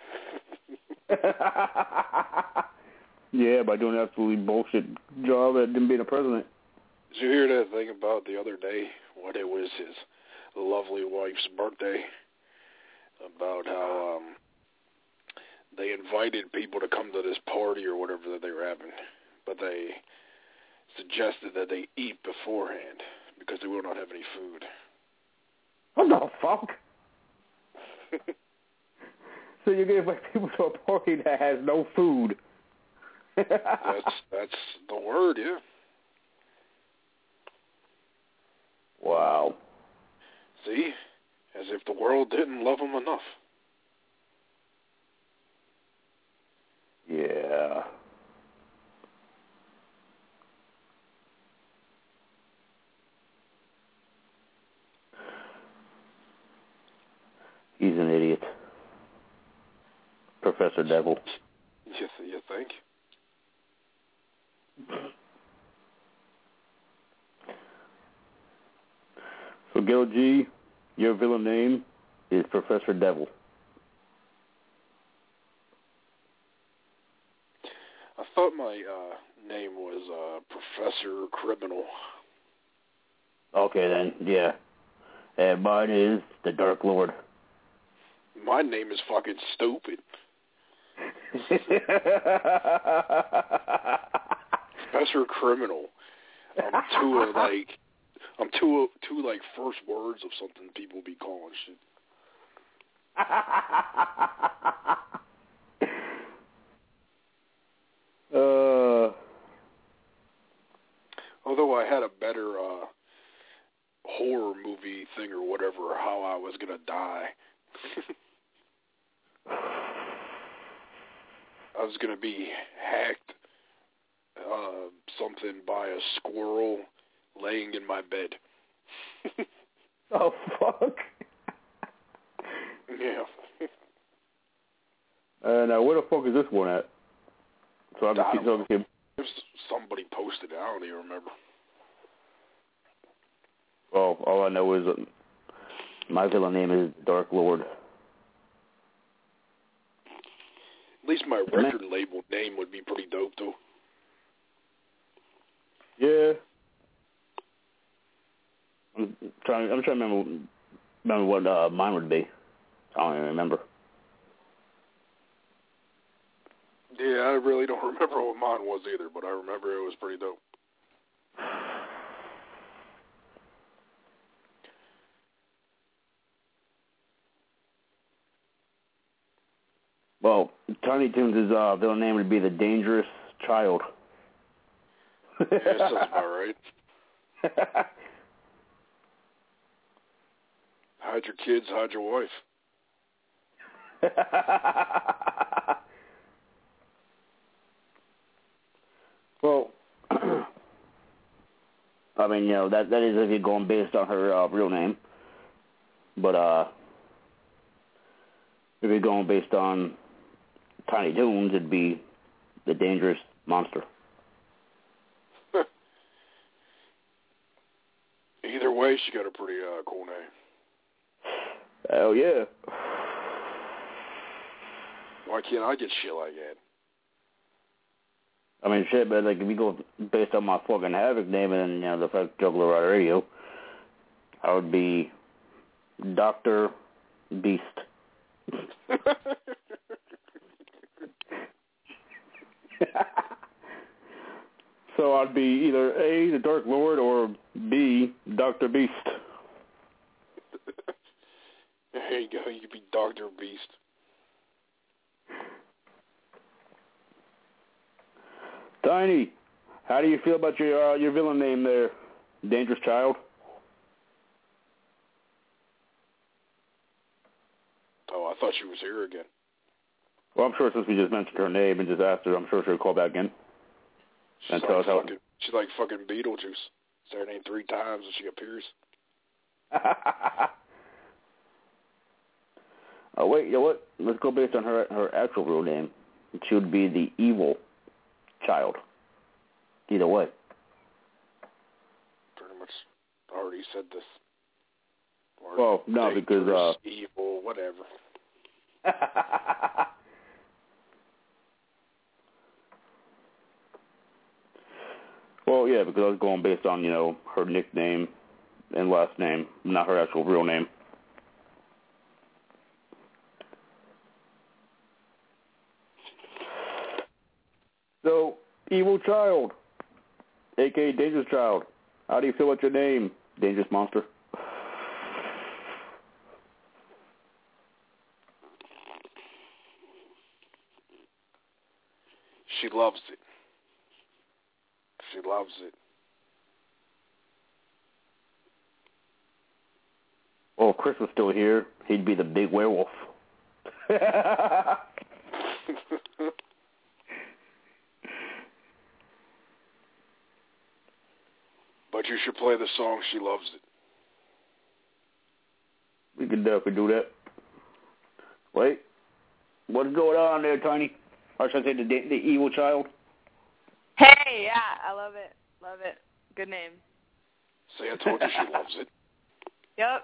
Yeah, by doing an absolutely bullshit job at him being a president. Did you hear that thing about the other day when it was his lovely wife's birthday? About how they invited people to come to this party or whatever that they were having, but they suggested that they eat beforehand because they will not have any food. What the fuck? So you're going to invite people to a party that has no food? That's the word, yeah. Wow. See? As if the world didn't love him enough. Yeah. He's an idiot. Professor Devil. You think? So, Gil G, your villain name is Professor Devil. I thought my name was Professor Criminal. Okay, then, yeah. And mine is the Dark Lord. My name is fucking stupid. Professor Criminal. I'm two first words of something people be calling shit. Although I had a better horror movie thing or whatever, how I was gonna die. I was gonna be hacked something by a squirrel laying in my bed. Oh, fuck. Yeah. Now, where the fuck is this one at? So I can see. Somebody posted it. I don't even remember. Well, all I know is that my villain name is Dark Lord. At least my record label name would be pretty dope, though. Yeah. I'm trying to remember what mine would be. I don't even remember. Yeah, I really don't remember what mine was either, but I remember it was pretty dope. Well, Tiny Toons' villain name would be the Dangerous Child. Yeah, that sounds about right. Hide your kids, hide your wife. Well, I mean, that is if you're going based on her real name. But if you're going based on Tiny Toons, it'd be the Dangerous Monster. Either way, she got a pretty cool name. Hell yeah. Why can't I get shit like that? I mean, shit, but like if you go based on my fucking Havoc name and then, the fact Juggler Rider Radio, I would be Dr. Beast. So I'd be either A, the Dark Lord, or B, Dr. Beast. There you go, you'd be Dr. Beast. Tiny, how do you feel about your villain name there, Dangerous Child? Oh, I thought she was here again. Well, I'm sure since we just mentioned her name and just asked her, I'm sure she'll call back in. She's like fucking Beetlejuice. Say her name 3 times and she appears. Oh, wait, you know what? Let's go based on her actual real name. She would be the Evil Child. Either way. Pretty much already said this. Or well, no, because... evil, whatever. Well, yeah, because I was going based on, her nickname and last name, not her actual real name. So, Evil Child, a.k.a. Dangerous Child, how do you feel about your name, Dangerous Monster? She loves it. She loves it. Well, if Chris was still here, he'd be the big werewolf. But you should play the song She Loves It. We could definitely do that. Wait. What's going on there, Tiny? Or should I say the Evil Child? Hey, yeah, I love it. Love it. Good name. See, I told you she loves it. Yep.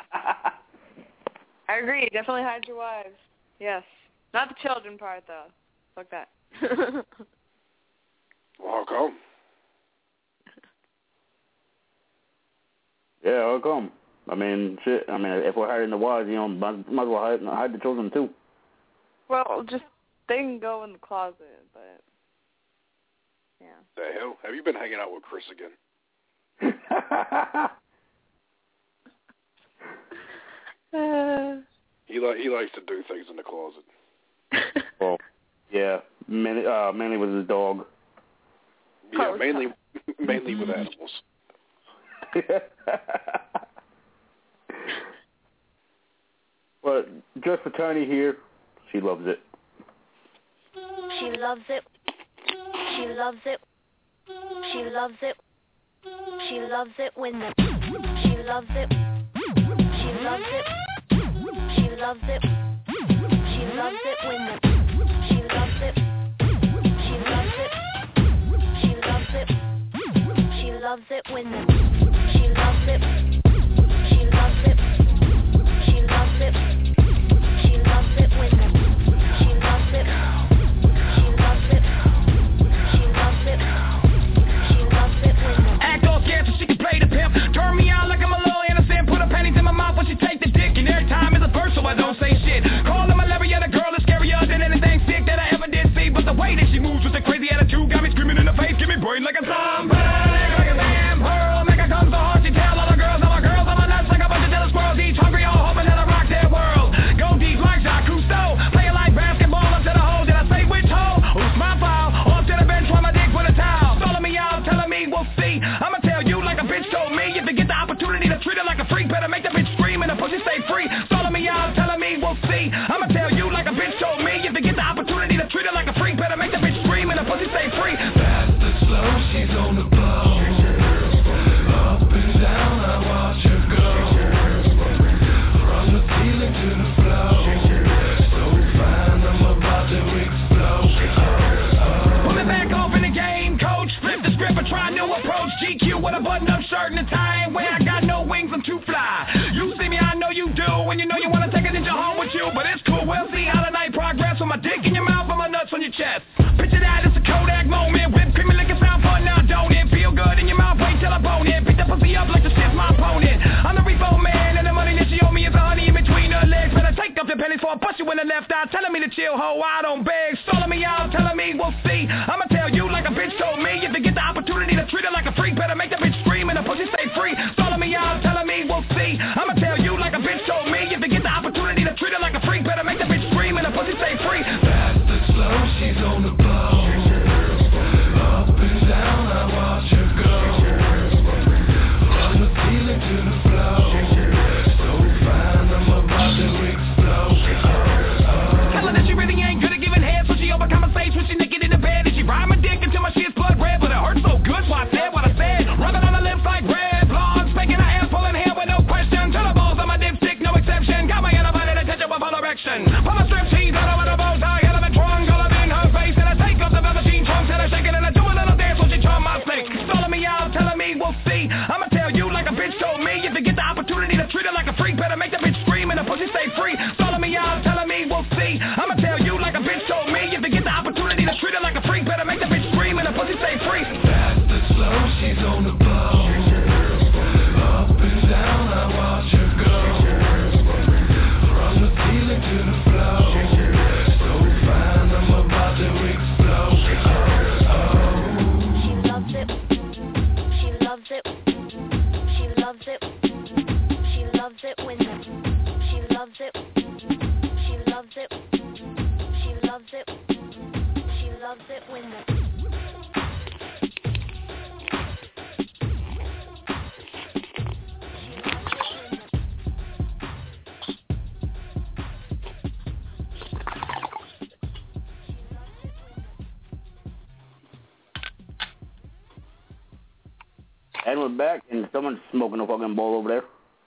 I agree. Definitely hide your wives. Yes. Not the children part, though. Fuck that. Well, how come? Yeah, how come? I mean, shit. I mean, if we're hiding the wives, might as well hide the children, too. Well, just, they can go in the closet, but... Yeah. The hell? Have you been hanging out with Chris again? He likes to do things in the closet. Well, yeah, mainly with his dog. Yeah, mainly with animals. But just for Tiny here, she loves it. She loves it. She loves it. She loves it. She loves it when the. She loves it. She loves it. She loves it. She loves it when the. She loves it. She loves it. She loves it. She loves it when the. She loves it. She loves it. She loves it. She loves it when the. She loves it. a button-up shirt and a tie. Ain't where I got no wings, I'm too fly. You see me, I know you do, and you know you wanna take a ninja home with you, but it's cool. We'll see how the night progress. With my dick in your mouth and my nuts on your chest. Picture that, it's a Kodak moment. Whipped cream and liquor sound fun now, don't it? Feel good in your mouth, wait till I bone it. Pick the pussy up like the shit's my opponent. I'm the repo man, and the money that she owe me is a honey in between her legs. Better take up the pennies before I bust you in the left eye. Telling me to chill, ho, I don't beg. Stalling me out, telling me we'll see. I'ma tell you like a bitch told me. If you get the opportunity to treat her like a freak, better make the bitch scream and the pussy stay free. Stalling me out, telling me we'll see. I'ma tell you like a bitch told me. If you get the opportunity to treat her like a freak, better make the bitch scream and the pussy stay free. Fast and slow, she's on the blow. Up and down, I watch her go. From the ceiling to the floor. So fine, I'm about to explode. Tell her that she really ain't good at giving head, so she overcompensates when she naked in the bed. And she ride my dick until my shit's blood red, but it hurts so good, so I said what I said. Rubbing on the lips like red blonde, spanking her ass, pulling hair with no question. Turn the balls on my dipstick, no exception. Got my undivided attention with full erection. Put my strip cheese out over the bow tie, element trunk, all up in her face, and I take up the velveteen trunks and I shake it and I do a little dance when she charm my snake. Stalling me out, telling me we'll see. I'ma tell you like a bitch told me. If you get the opportunity to treat her like a freak, better make the bitch scream and the pussy stay free. Stalling me out, telling me we'll see. I'ma tell you like a bitch told me. If you get the opportunity to treat her like a freak, better make the bitch scream and the pussy stay free. Fast and slow, she's on the blow. Up and down, I watch her go. From the ceiling to the floor. So fine, I'm about to explode. She loves it. She loves it. She loves it. She loves it when she loves it. She loves it. She loves it. She loves it when And we're back, and someone's smoking a fucking bowl over there.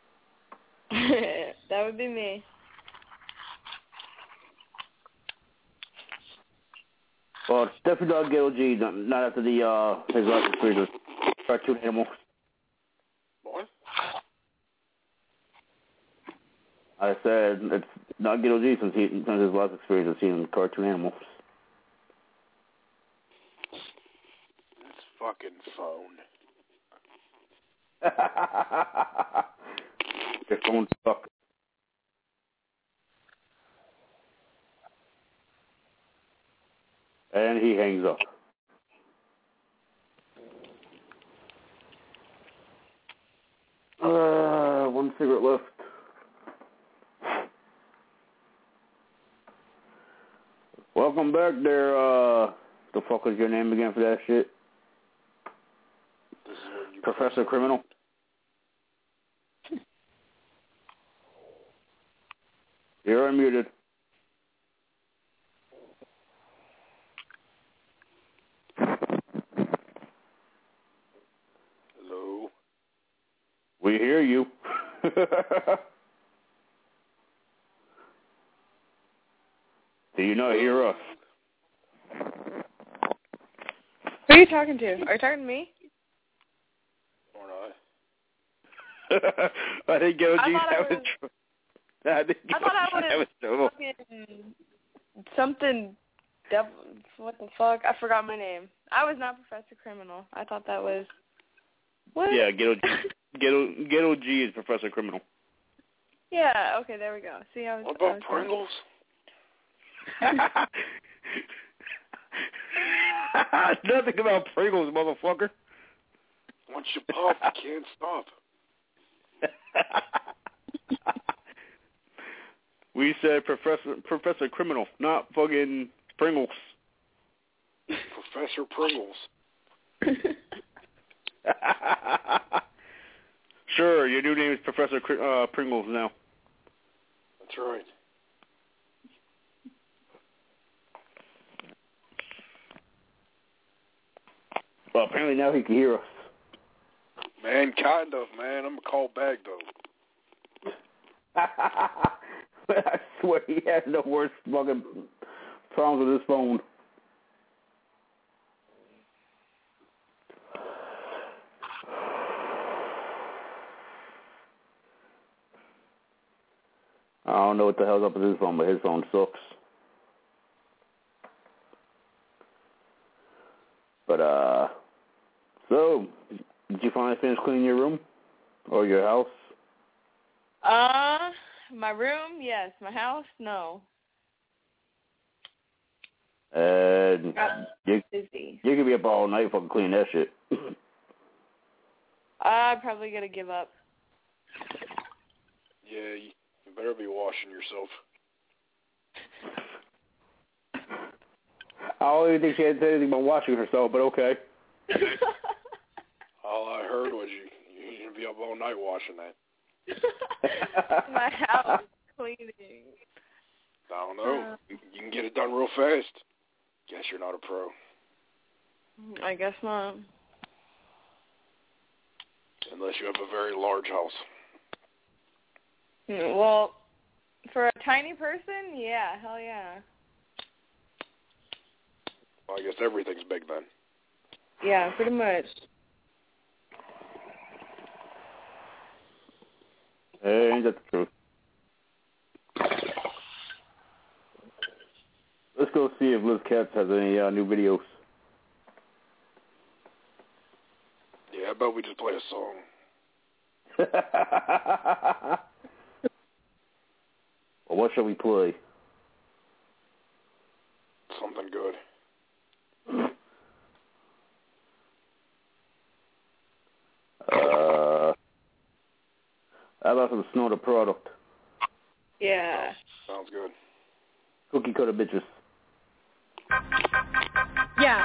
That would be me. Well, it's definitely not Ghetto G, not after the, his last experience with Cartoon Animals. What? I said it's not Ghetto G since his last experience with seeing Cartoon Animals. This fucking phone. Your phone sucks. And he hangs up. One cigarette left. Welcome back there, the fuck is your name again for that shit? Professor Criminal. You're unmuted. Hello? We hear you. Do you not hear us? Who are you talking to? Are you talking to me? Or not? I think Ghetto G's having trouble. I thought I was fucking something. What the fuck? I forgot my name. I was not Professor Criminal. I thought that was. What? Yeah, Ghetto G is Professor Criminal. Yeah. Okay. There we go. See, what about Pringles? Nothing about Pringles, motherfucker. Once you pop, you can't stop. We said Professor Criminal, not fucking Pringles. Professor Pringles. Sure, your new name is Professor Pringles now. That's right. Well, apparently now he can hear us. Man, kind of, man. I'm going to call back, though. I swear he has the worst fucking problems with his phone. I don't know what the hell's up with his phone, but his phone sucks. But, so, did you finally finish cleaning your room? Or your house? My room, yes. My house, no. And busy. You could be up all night fucking clean that shit. I'm probably gonna give up. Yeah, you better be washing yourself. I don't even think she had to say anything about washing herself, but okay. All I heard was you're going to be up all night washing that. My house cleaning. I don't know. You can get it done real fast. Guess you're not a pro. I guess not. Unless you have a very large house. Well, for a tiny person, yeah, hell yeah. Well, I guess everything's big then. Yeah, pretty much. Ain't that the truth? Let's go see if Liz Katz has any new videos. Yeah, how about we just play a song? Well, what shall we play? Something good. How about some Snow the Product? Yeah. Sounds good. Cookie cutter bitches. Yeah.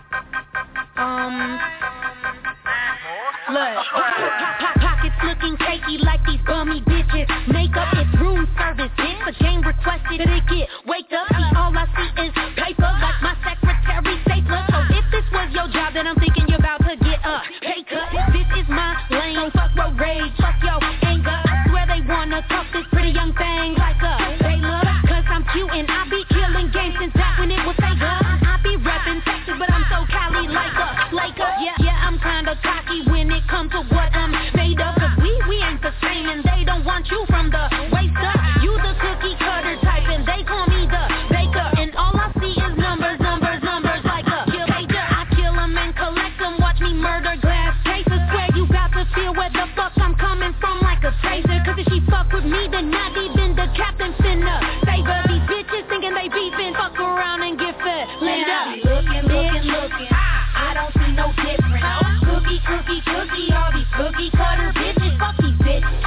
Look. Pockets looking cakey like these bummy bitches. Makeup is room service, bitch. The game requested that it get wake up. See, all I see is paper like my secretary stapler. So if this was your job, then I'm thinking you're about to get a pay cut. This is my lane. So fuck road rage, fuck your anger. I swear they wanna talk this pretty young thing like a Taylor. Cause I'm cute and I be killing games since back when it was Sega. I be reppin' Texas, but I'm so Cali like a Laker. Yeah, I'm kinda cocky when it comes to what I'm made of. Cause we ain't the same and they don't want you from the waist up. You the cookie cutter type and they call me the baker. And all I see is numbers like a pager. I kill them and collect them, watch me murder glass cases. Swear you got to feel where the fuck I'm coming from like a taser. Cause if she fuck with me, then not even the captain finna save her. These bitches thinking they beefing, fuck around and get fed later. Looking, I don't see no difference. Cookie, all these cookie cutter bitches. Fuck these bitches.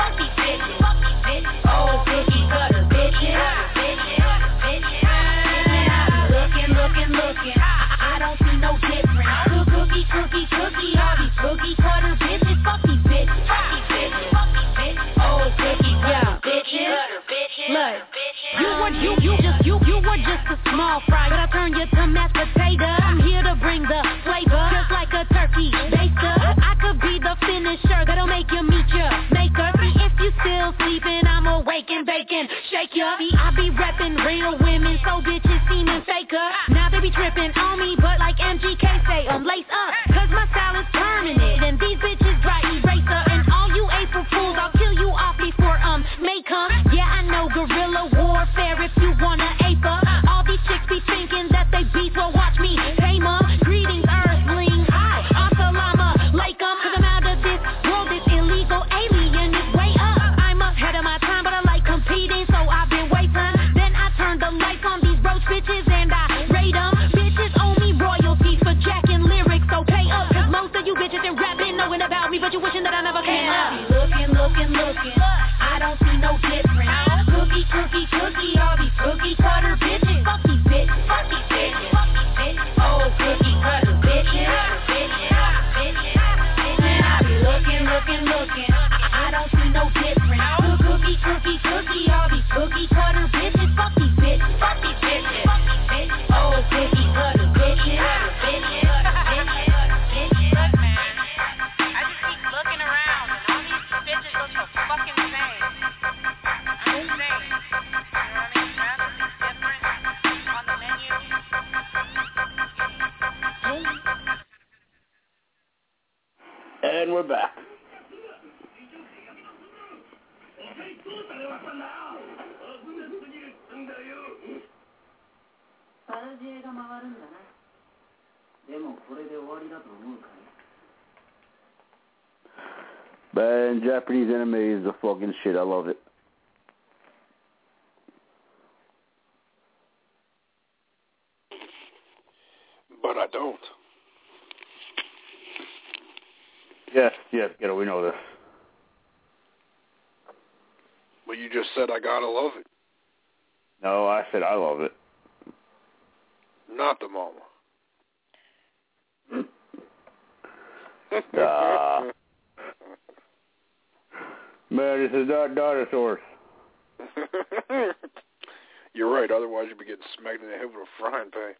Oh, cookie cutter bitches. Looking, I don't see no difference. Cookie, all these cookie cutter bitches. Fuck these bitches. Oh, cookie cutter bitches. Look, you were just a small fry, but I turned you to mashed potato. I'm here to bring the flavor, just like a turkey baster. I could be the finisher that'll make you meet your maker. See, if you still sleeping, I'm awake and baking. Shake ya. See, I be repping real women, so bitches seeming faker. Now they be tripping on me, but like MGK say, lace up, cause my style is permanent, and these bitches dry eraser. And all you April fools, I'll kill you off before May come. Yeah, I know guerrilla warfare if you wanna ape up. All these chicks be thinking that they beat, well watch me tame up. Greetings, earthlings, assalamu alaikum. Cause I'm out of this world, this illegal alien is way up. I'm ahead of my time, but I like competing, so I've been waiting. Then I turn the lights on these roach bitches and I rate them. Bitches owe me royalties for jacking lyrics, so pay up. Cause most of you bitches in rap been knowing about me, but you wishing that I never came up. I be looking, I don't see no difference. Cookie, all these cookie cutter bitches. Fuck these bitches. Oh, cookie cutter bitches. I be looking, I don't see no difference. Cookie, all these cookie cutter bitches. Fuck these bitches. Oh, cookie cutter bitches. Look, man, I just keep looking around and all these bitches look so fucking same. I'm insane. And we're back. Man, Japanese anime is the fucking shit. I love it. But I don't. Yes, Ghetto, we know this. But you just said I gotta love it. No, I said I love it. Not the mama. Man, this is not dinosaurs. You're right, otherwise you'd be getting smacked in the head with a frying pan.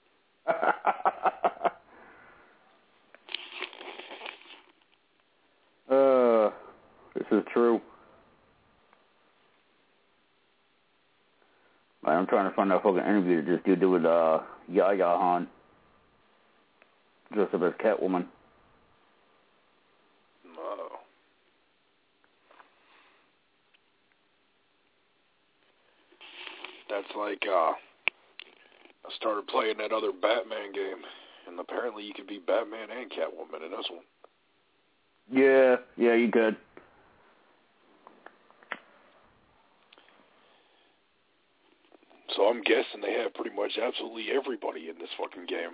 This is true. Man, I'm trying to find that fucking interview that this dude did with Yaya Han. Dressed up as Catwoman. No. That's like, I started playing that other Batman game, and apparently you could be Batman and Catwoman in this one. Yeah, you could. So I'm guessing they have pretty much absolutely everybody in this fucking game.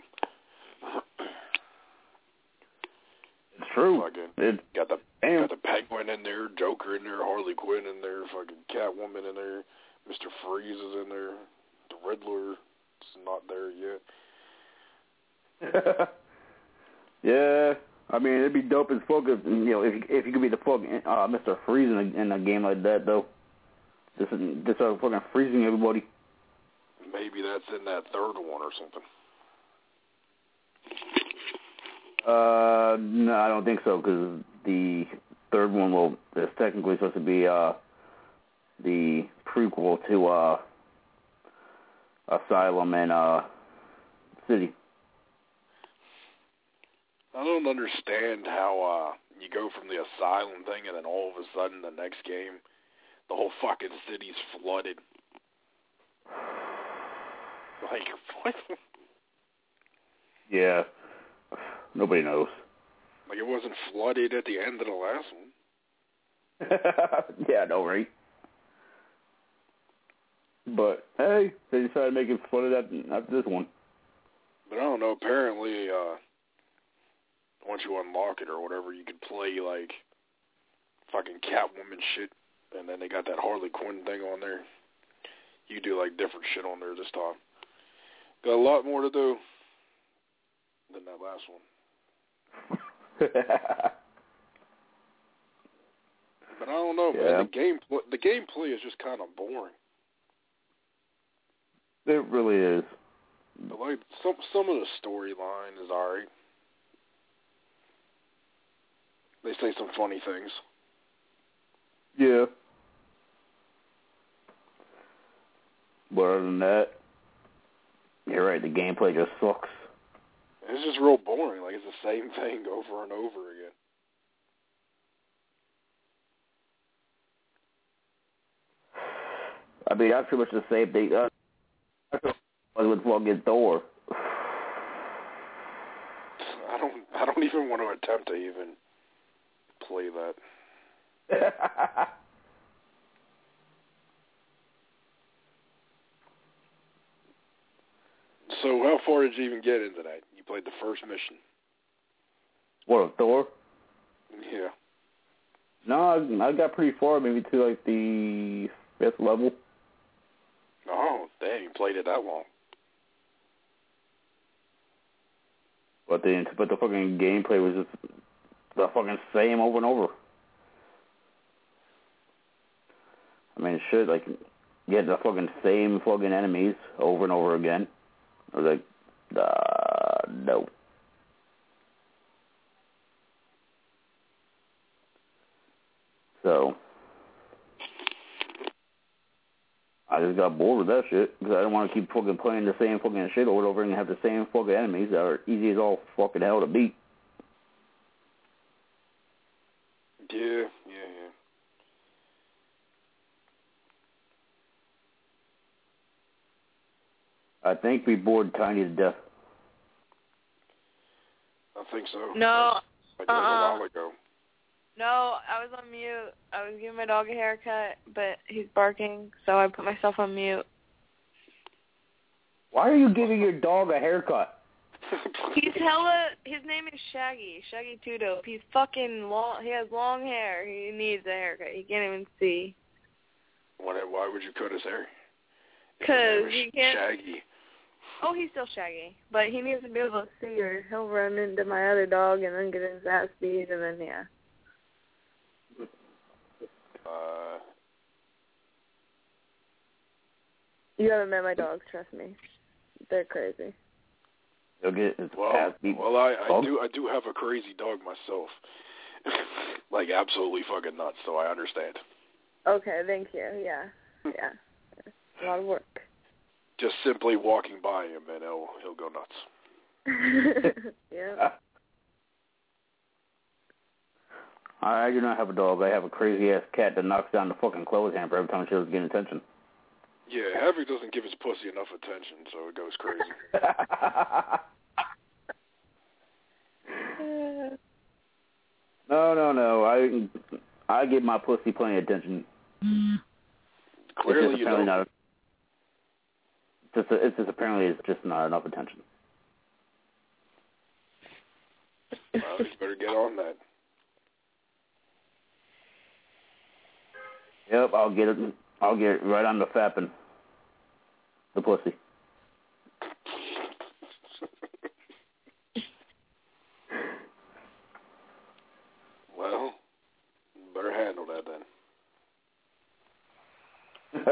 It's true. Fucking got the Penguin in there, Joker in there, Harley Quinn in there, fucking Catwoman in there, Mr. Freeze is in there, the Riddler is not there yet. Yeah, I mean it'd be dope as fuck if if you could be the fucking Mr. Freeze in a game like that though. Just fucking freezing everybody. Maybe that's in that third one or something. No, I don't think so, because the third one is technically supposed to be the prequel to Asylum and City. I don't understand how you go from the Asylum thing and then all of a sudden the next game, the whole fucking city's flooded. Like, what? Yeah. Nobody knows. Like, it wasn't flooded at the end of the last one. Yeah, I know, right? But, hey, they decided to make it flooded after this one. But I don't know, apparently, once you unlock it or whatever, you could play, like, fucking Catwoman shit, and then they got that Harley Quinn thing on there. You do, like, different shit on there this time. Got a lot more to do than that last one. But I don't know, man. The gameplay is just kind of boring. It really is. But like some of the storyline is alright. They say some funny things. Yeah. But other than that, you're right. The gameplay just sucks. It's just real boring. Like, it's the same thing over and over again. I mean, that's pretty much the same thing. With fucking Thor. I don't even want to attempt to even play that. So how far did you even get into that? You played the first mission. What, Thor? Yeah. No, I got pretty far, maybe to like the 5th level. Oh, dang, you played it that long. But the fucking gameplay was just the fucking same over and over. I mean, shit, like, you had the fucking same fucking enemies over and over again. I was like, no. So, I just got bored with that shit, because I didn't want to keep fucking playing the same fucking shit over and over and have the same fucking enemies that are easy as all fucking hell to beat. Yeah. I think we bored Tiny to death. I think so. No. I did a while ago. No, I was on mute. I was giving my dog a haircut, but he's barking, so I put myself on mute. Why are you giving your dog a haircut? His name is Shaggy Two Dope. He's fucking long. He has long hair. He needs a haircut. He can't even see. Why would you cut his hair? Because he can't. Shaggy. Oh, he's still Shaggy, but he needs to be able to see, or he'll run into my other dog and then get his ass beat, and then yeah. You haven't met my dogs, trust me. They're crazy. He'll get his ass beat. Well, I do have a crazy dog myself. Like absolutely fucking nuts, so I understand. Okay, thank you. Yeah. It's a lot of work. Just simply walking by him and he'll go nuts. Yeah. I do not have a dog. I have a crazy-ass cat that knocks down the fucking clothes hamper every time she doesn't get attention. Yeah, Havoc doesn't give his pussy enough attention, so it goes crazy. No. I give my pussy plenty of attention. Clearly you don't. Apparently it's just not enough attention. Well, you better get on that. Yep, I'll get it right on the fapping. The pussy. Well, better handle that then.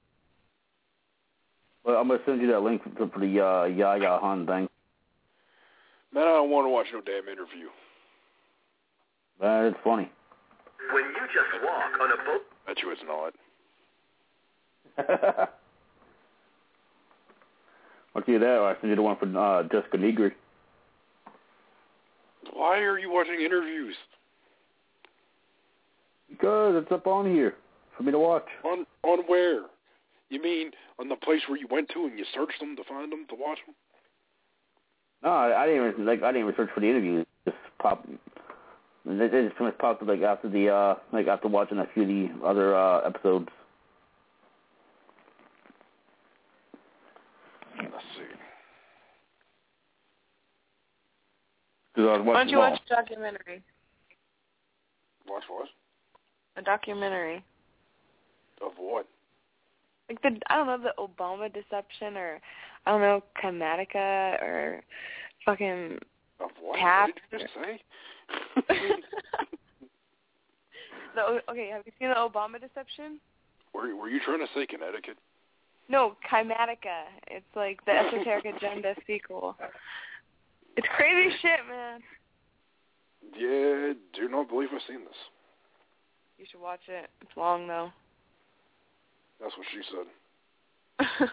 Well, I'm going to send you that link for the Yaya Han thing. Man, I don't want to watch no damn interview. It's funny. When you just walk on a boat. Bet you it's not. I'll see you that, or I'll send you the one for Jessica Negri. Why are you watching interviews? Because it's up on here for me to watch. On where? You mean on the place where you went to and you searched them to find them to watch them? No, I didn't even search for the interviews. It just popped. It just pretty much popped up after watching a few of the other episodes. Let's see. Why don't you watch a documentary? Watch what? A documentary. Of what? Like the Obama deception, or I don't know, Chematica, or fucking of what? TAP. What did you just say? Okay, have you seen the Obama deception? Were you trying to say Connecticut? No, Chematica. It's like the Esoteric Agenda sequel. It's crazy shit, man. Yeah, do not believe I've seen this. You should watch it. It's long, though. That's what she said.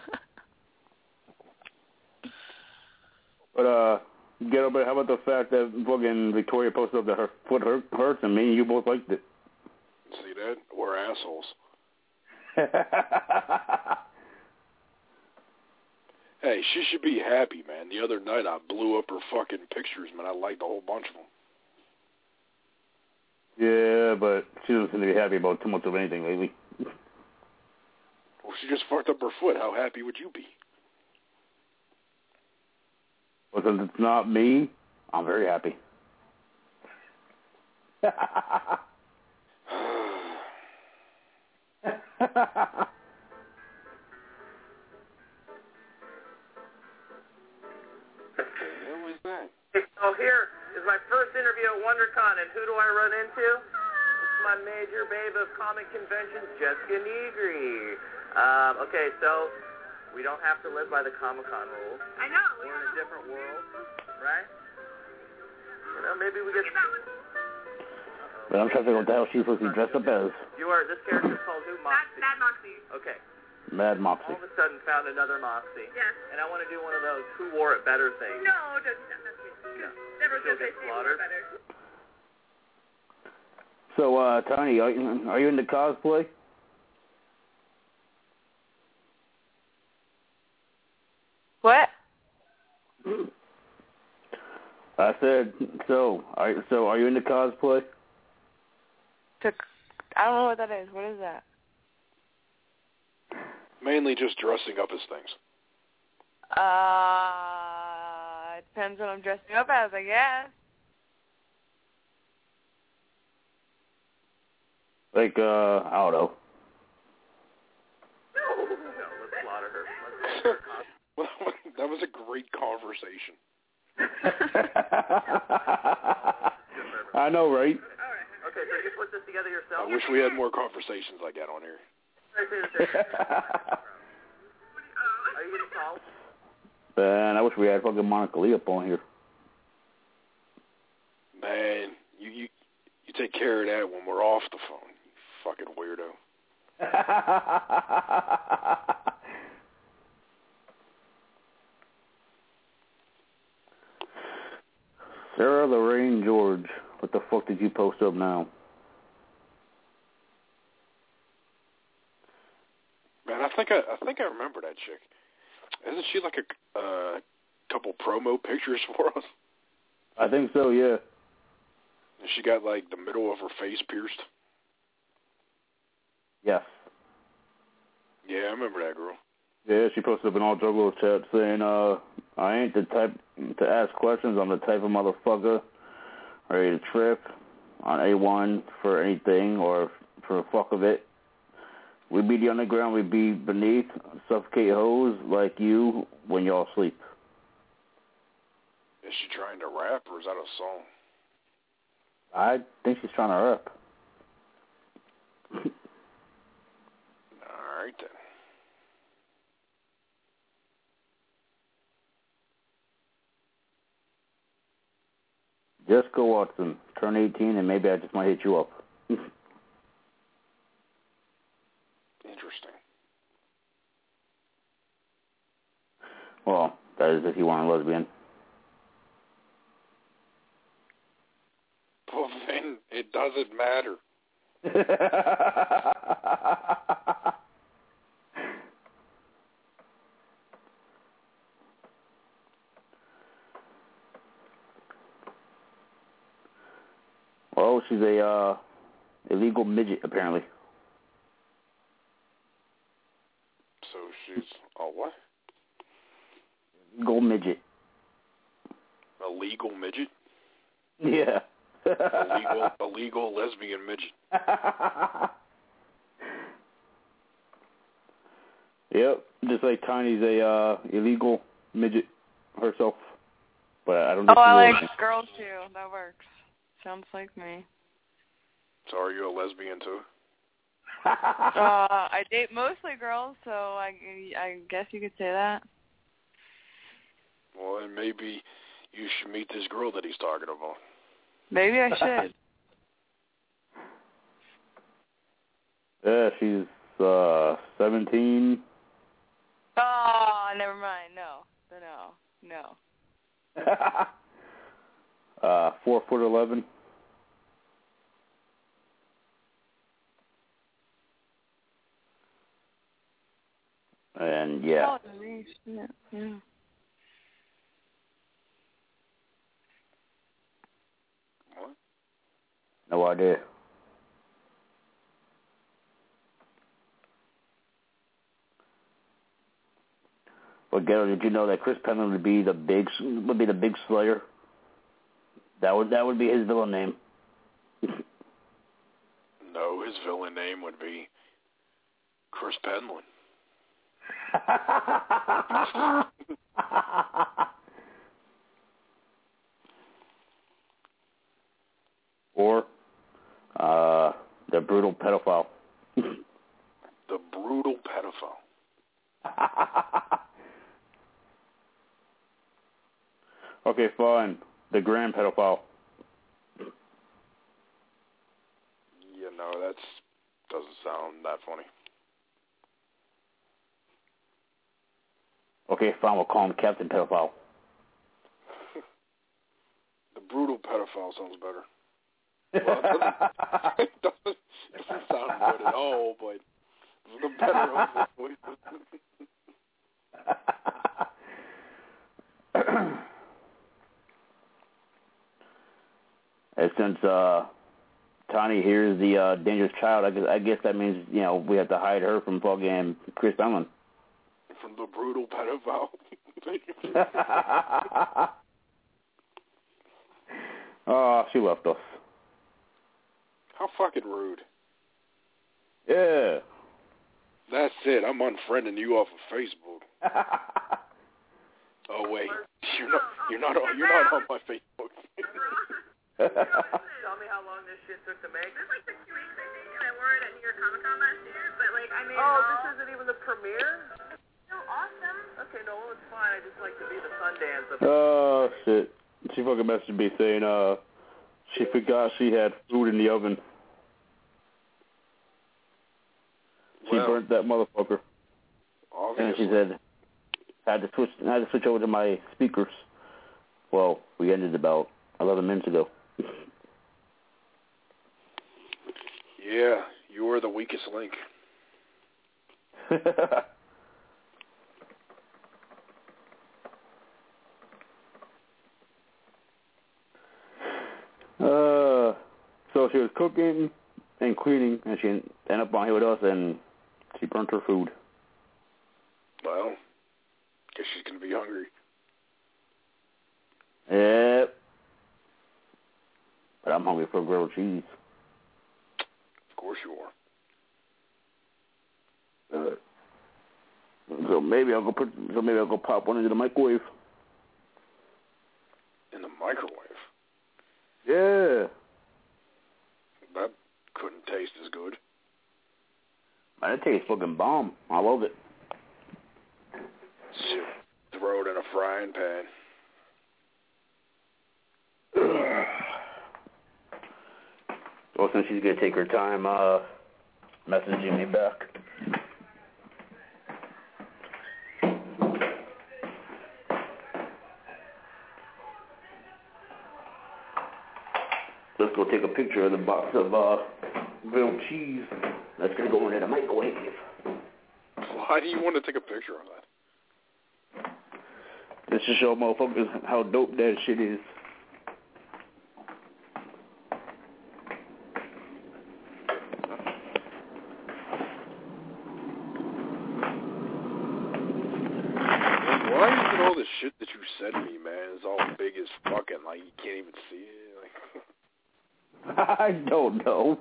But, but how about the fact that fucking Victoria posted up that her foot hurts and me and you both liked it? See that? We're assholes. Hey, she should be happy, man. The other night I blew up her fucking pictures, man. I liked a whole bunch of them. Yeah, but she doesn't seem to be happy about too much of anything lately. Well, she just fucked up her foot. How happy would you be? Well, since it's not me, I'm very happy. So here is my first interview at WonderCon, and who do I run into? It's my major babe of comic conventions, Jessica Negri. Okay, so we don't have to live by the Comic-Con rules. I know. We're in a different world, right? You know, maybe we get... But I'm trying to figure out what the hell she's supposed to be dressed up as. This character's called who? Moxie. Mad Moxie. Okay. Mad Moxie. All of a sudden found another Moxie. Yes. And I want to do one of those who wore it better things. No, that's me. Never She'll said they get say more slaughtered. better. So, Tony, are you into cosplay? What? I said, so are you into cosplay? I don't know what that is. What is that? Mainly just dressing up as things. It depends what I'm dressing up as, I guess. Like, I don't know. No, let's slaughter her. That was a great conversation. I know, right? Okay, so you put this together yourself? I wish we had more conversations like that on here. Are you getting called? Man, I wish we had fucking Monica Lee up on here. Man, you take care of that when we're off the phone, you fucking weirdo. Sarah Lorraine George, what the fuck did you post up now? Man, I think I remember that chick. Isn't she like a couple promo pictures for us? I think so, yeah. And she got like the middle of her face pierced. Yes. Yeah, I remember that girl. Yeah, she posted up an all juggalo chat saying, I ain't the type to ask questions. I'm the type of motherfucker ready to trip on A1 for anything or for the fuck of it. We be the underground, we be beneath, suffocate hoes like you when y'all sleep. Is she trying to rap or is that a song? I think she's trying to rap. All right, then. Jessica Watson, turn 18 and maybe I just might hit you up. Interesting. Well, that is if you want a lesbian. Well, then it doesn't matter. Well, she's a illegal midget, apparently. So she's a what? Illegal midget. A legal midget? Yeah. a legal lesbian midget. Yep, just like Tiny's a illegal midget herself. But I don't know. Oh, I like girls too. That works. Sounds like me. So are you a lesbian too? I date mostly girls, so I guess you could say that. Well, then maybe you should meet this girl that he's talking about. Maybe I should. Yeah, she's 17. Oh, never mind. No. 4'11". And yeah. Yeah. What? No idea. But Ghetto, did you know that Chris Penland would be the big Slayer? That would be his villain name. No, his villain name would be Chris Penland. Or the brutal pedophile. The brutal pedophile. Okay, fine. The grand pedophile. You know, that doesn't sound that funny. Okay, fine. We'll call him Captain Pedophile. The brutal pedophile sounds better. Well, it doesn't sound good at all, but the better of the voices. since Tiny here's the dangerous child, I guess that means, you know, we have to hide her from fucking Chris Ellen. From the brutal pedophile. Oh, she left us. How fucking rude. Yeah. That's it. I'm unfriending you off of Facebook. Oh wait, you're not on my Facebook. Tell me how long this shit took to make. This like took 2 weeks, I think, and I wore it at New York Comic Con last year. But like, I made. Oh, this isn't even the premiere. So awesome. Okay, no, well, it's fine. I just like to be the Sundance of. Oh shit! She fucking messaged me saying she forgot she had food in the oven. She burnt that motherfucker. Obviously. And she said, I had to switch over to my speakers. Well, we ended about 11 minutes ago. Yeah, you were the weakest link. So she was cooking and cleaning, and she ended up on here with us, and she burnt her food. Well, guess she's gonna be hungry. Yep. But I'm hungry for grilled cheese. Of course you are. So maybe I'll go pop one into the microwave. In the microwave? Yeah. That couldn't taste as good. Man, it tastes fucking bomb. I love it. Shit. Throw it in a frying pan. Well, since she's gonna take her time messaging me back. Let's go take a picture of the box of grilled cheese that's gonna go into the microwave. Why do you want to take a picture of that? Just to show motherfuckers how dope that shit is. Why is it all the shit that you send me, man, is all big as fucking, like, you can't even see it? Like... I don't know.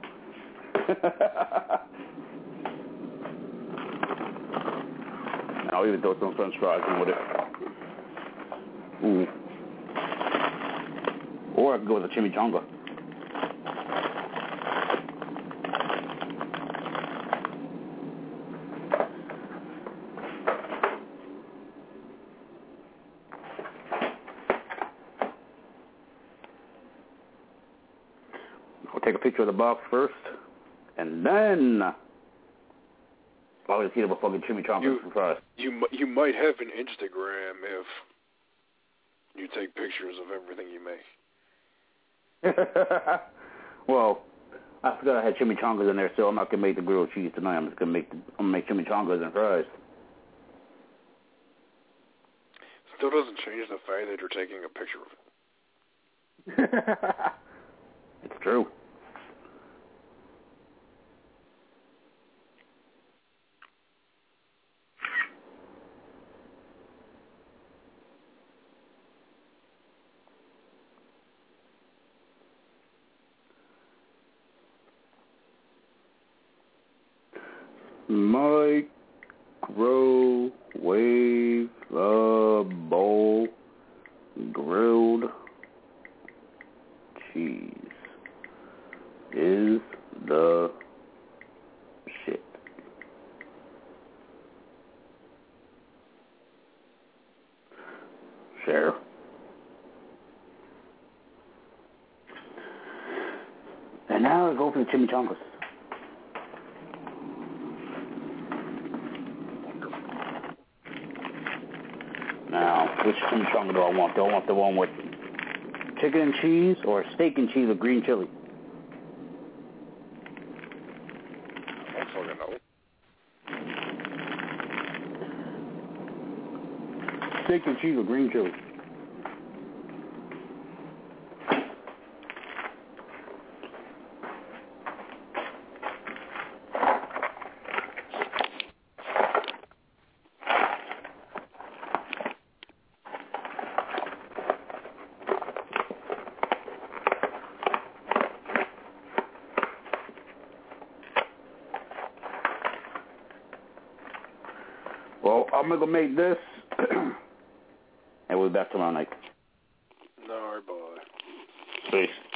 I'll even throw some french fries in with it. Ooh. Or I can go with a chimichanga. I'll take a picture of the box first, and then I'll just heat up a fucking chimichanga for fries. You might have an Instagram if you take pictures of everything you make. Well, I forgot I had chimichangas in there, so I'm not gonna make the grilled cheese tonight. I'm gonna make chimichangas and fries. Still doesn't change the fact that you're taking a picture of it. It's true. Microwave grilled cheese is the shit. Share. And now I go for the chimichangas. Now, which chimichanga do I want? Do I want the one with chicken and cheese or steak and cheese with green chili? I don't fucking know. Steak and cheese with green chili. Well, I'm going to go make this, and we'll be back tomorrow night. No, bye. Peace.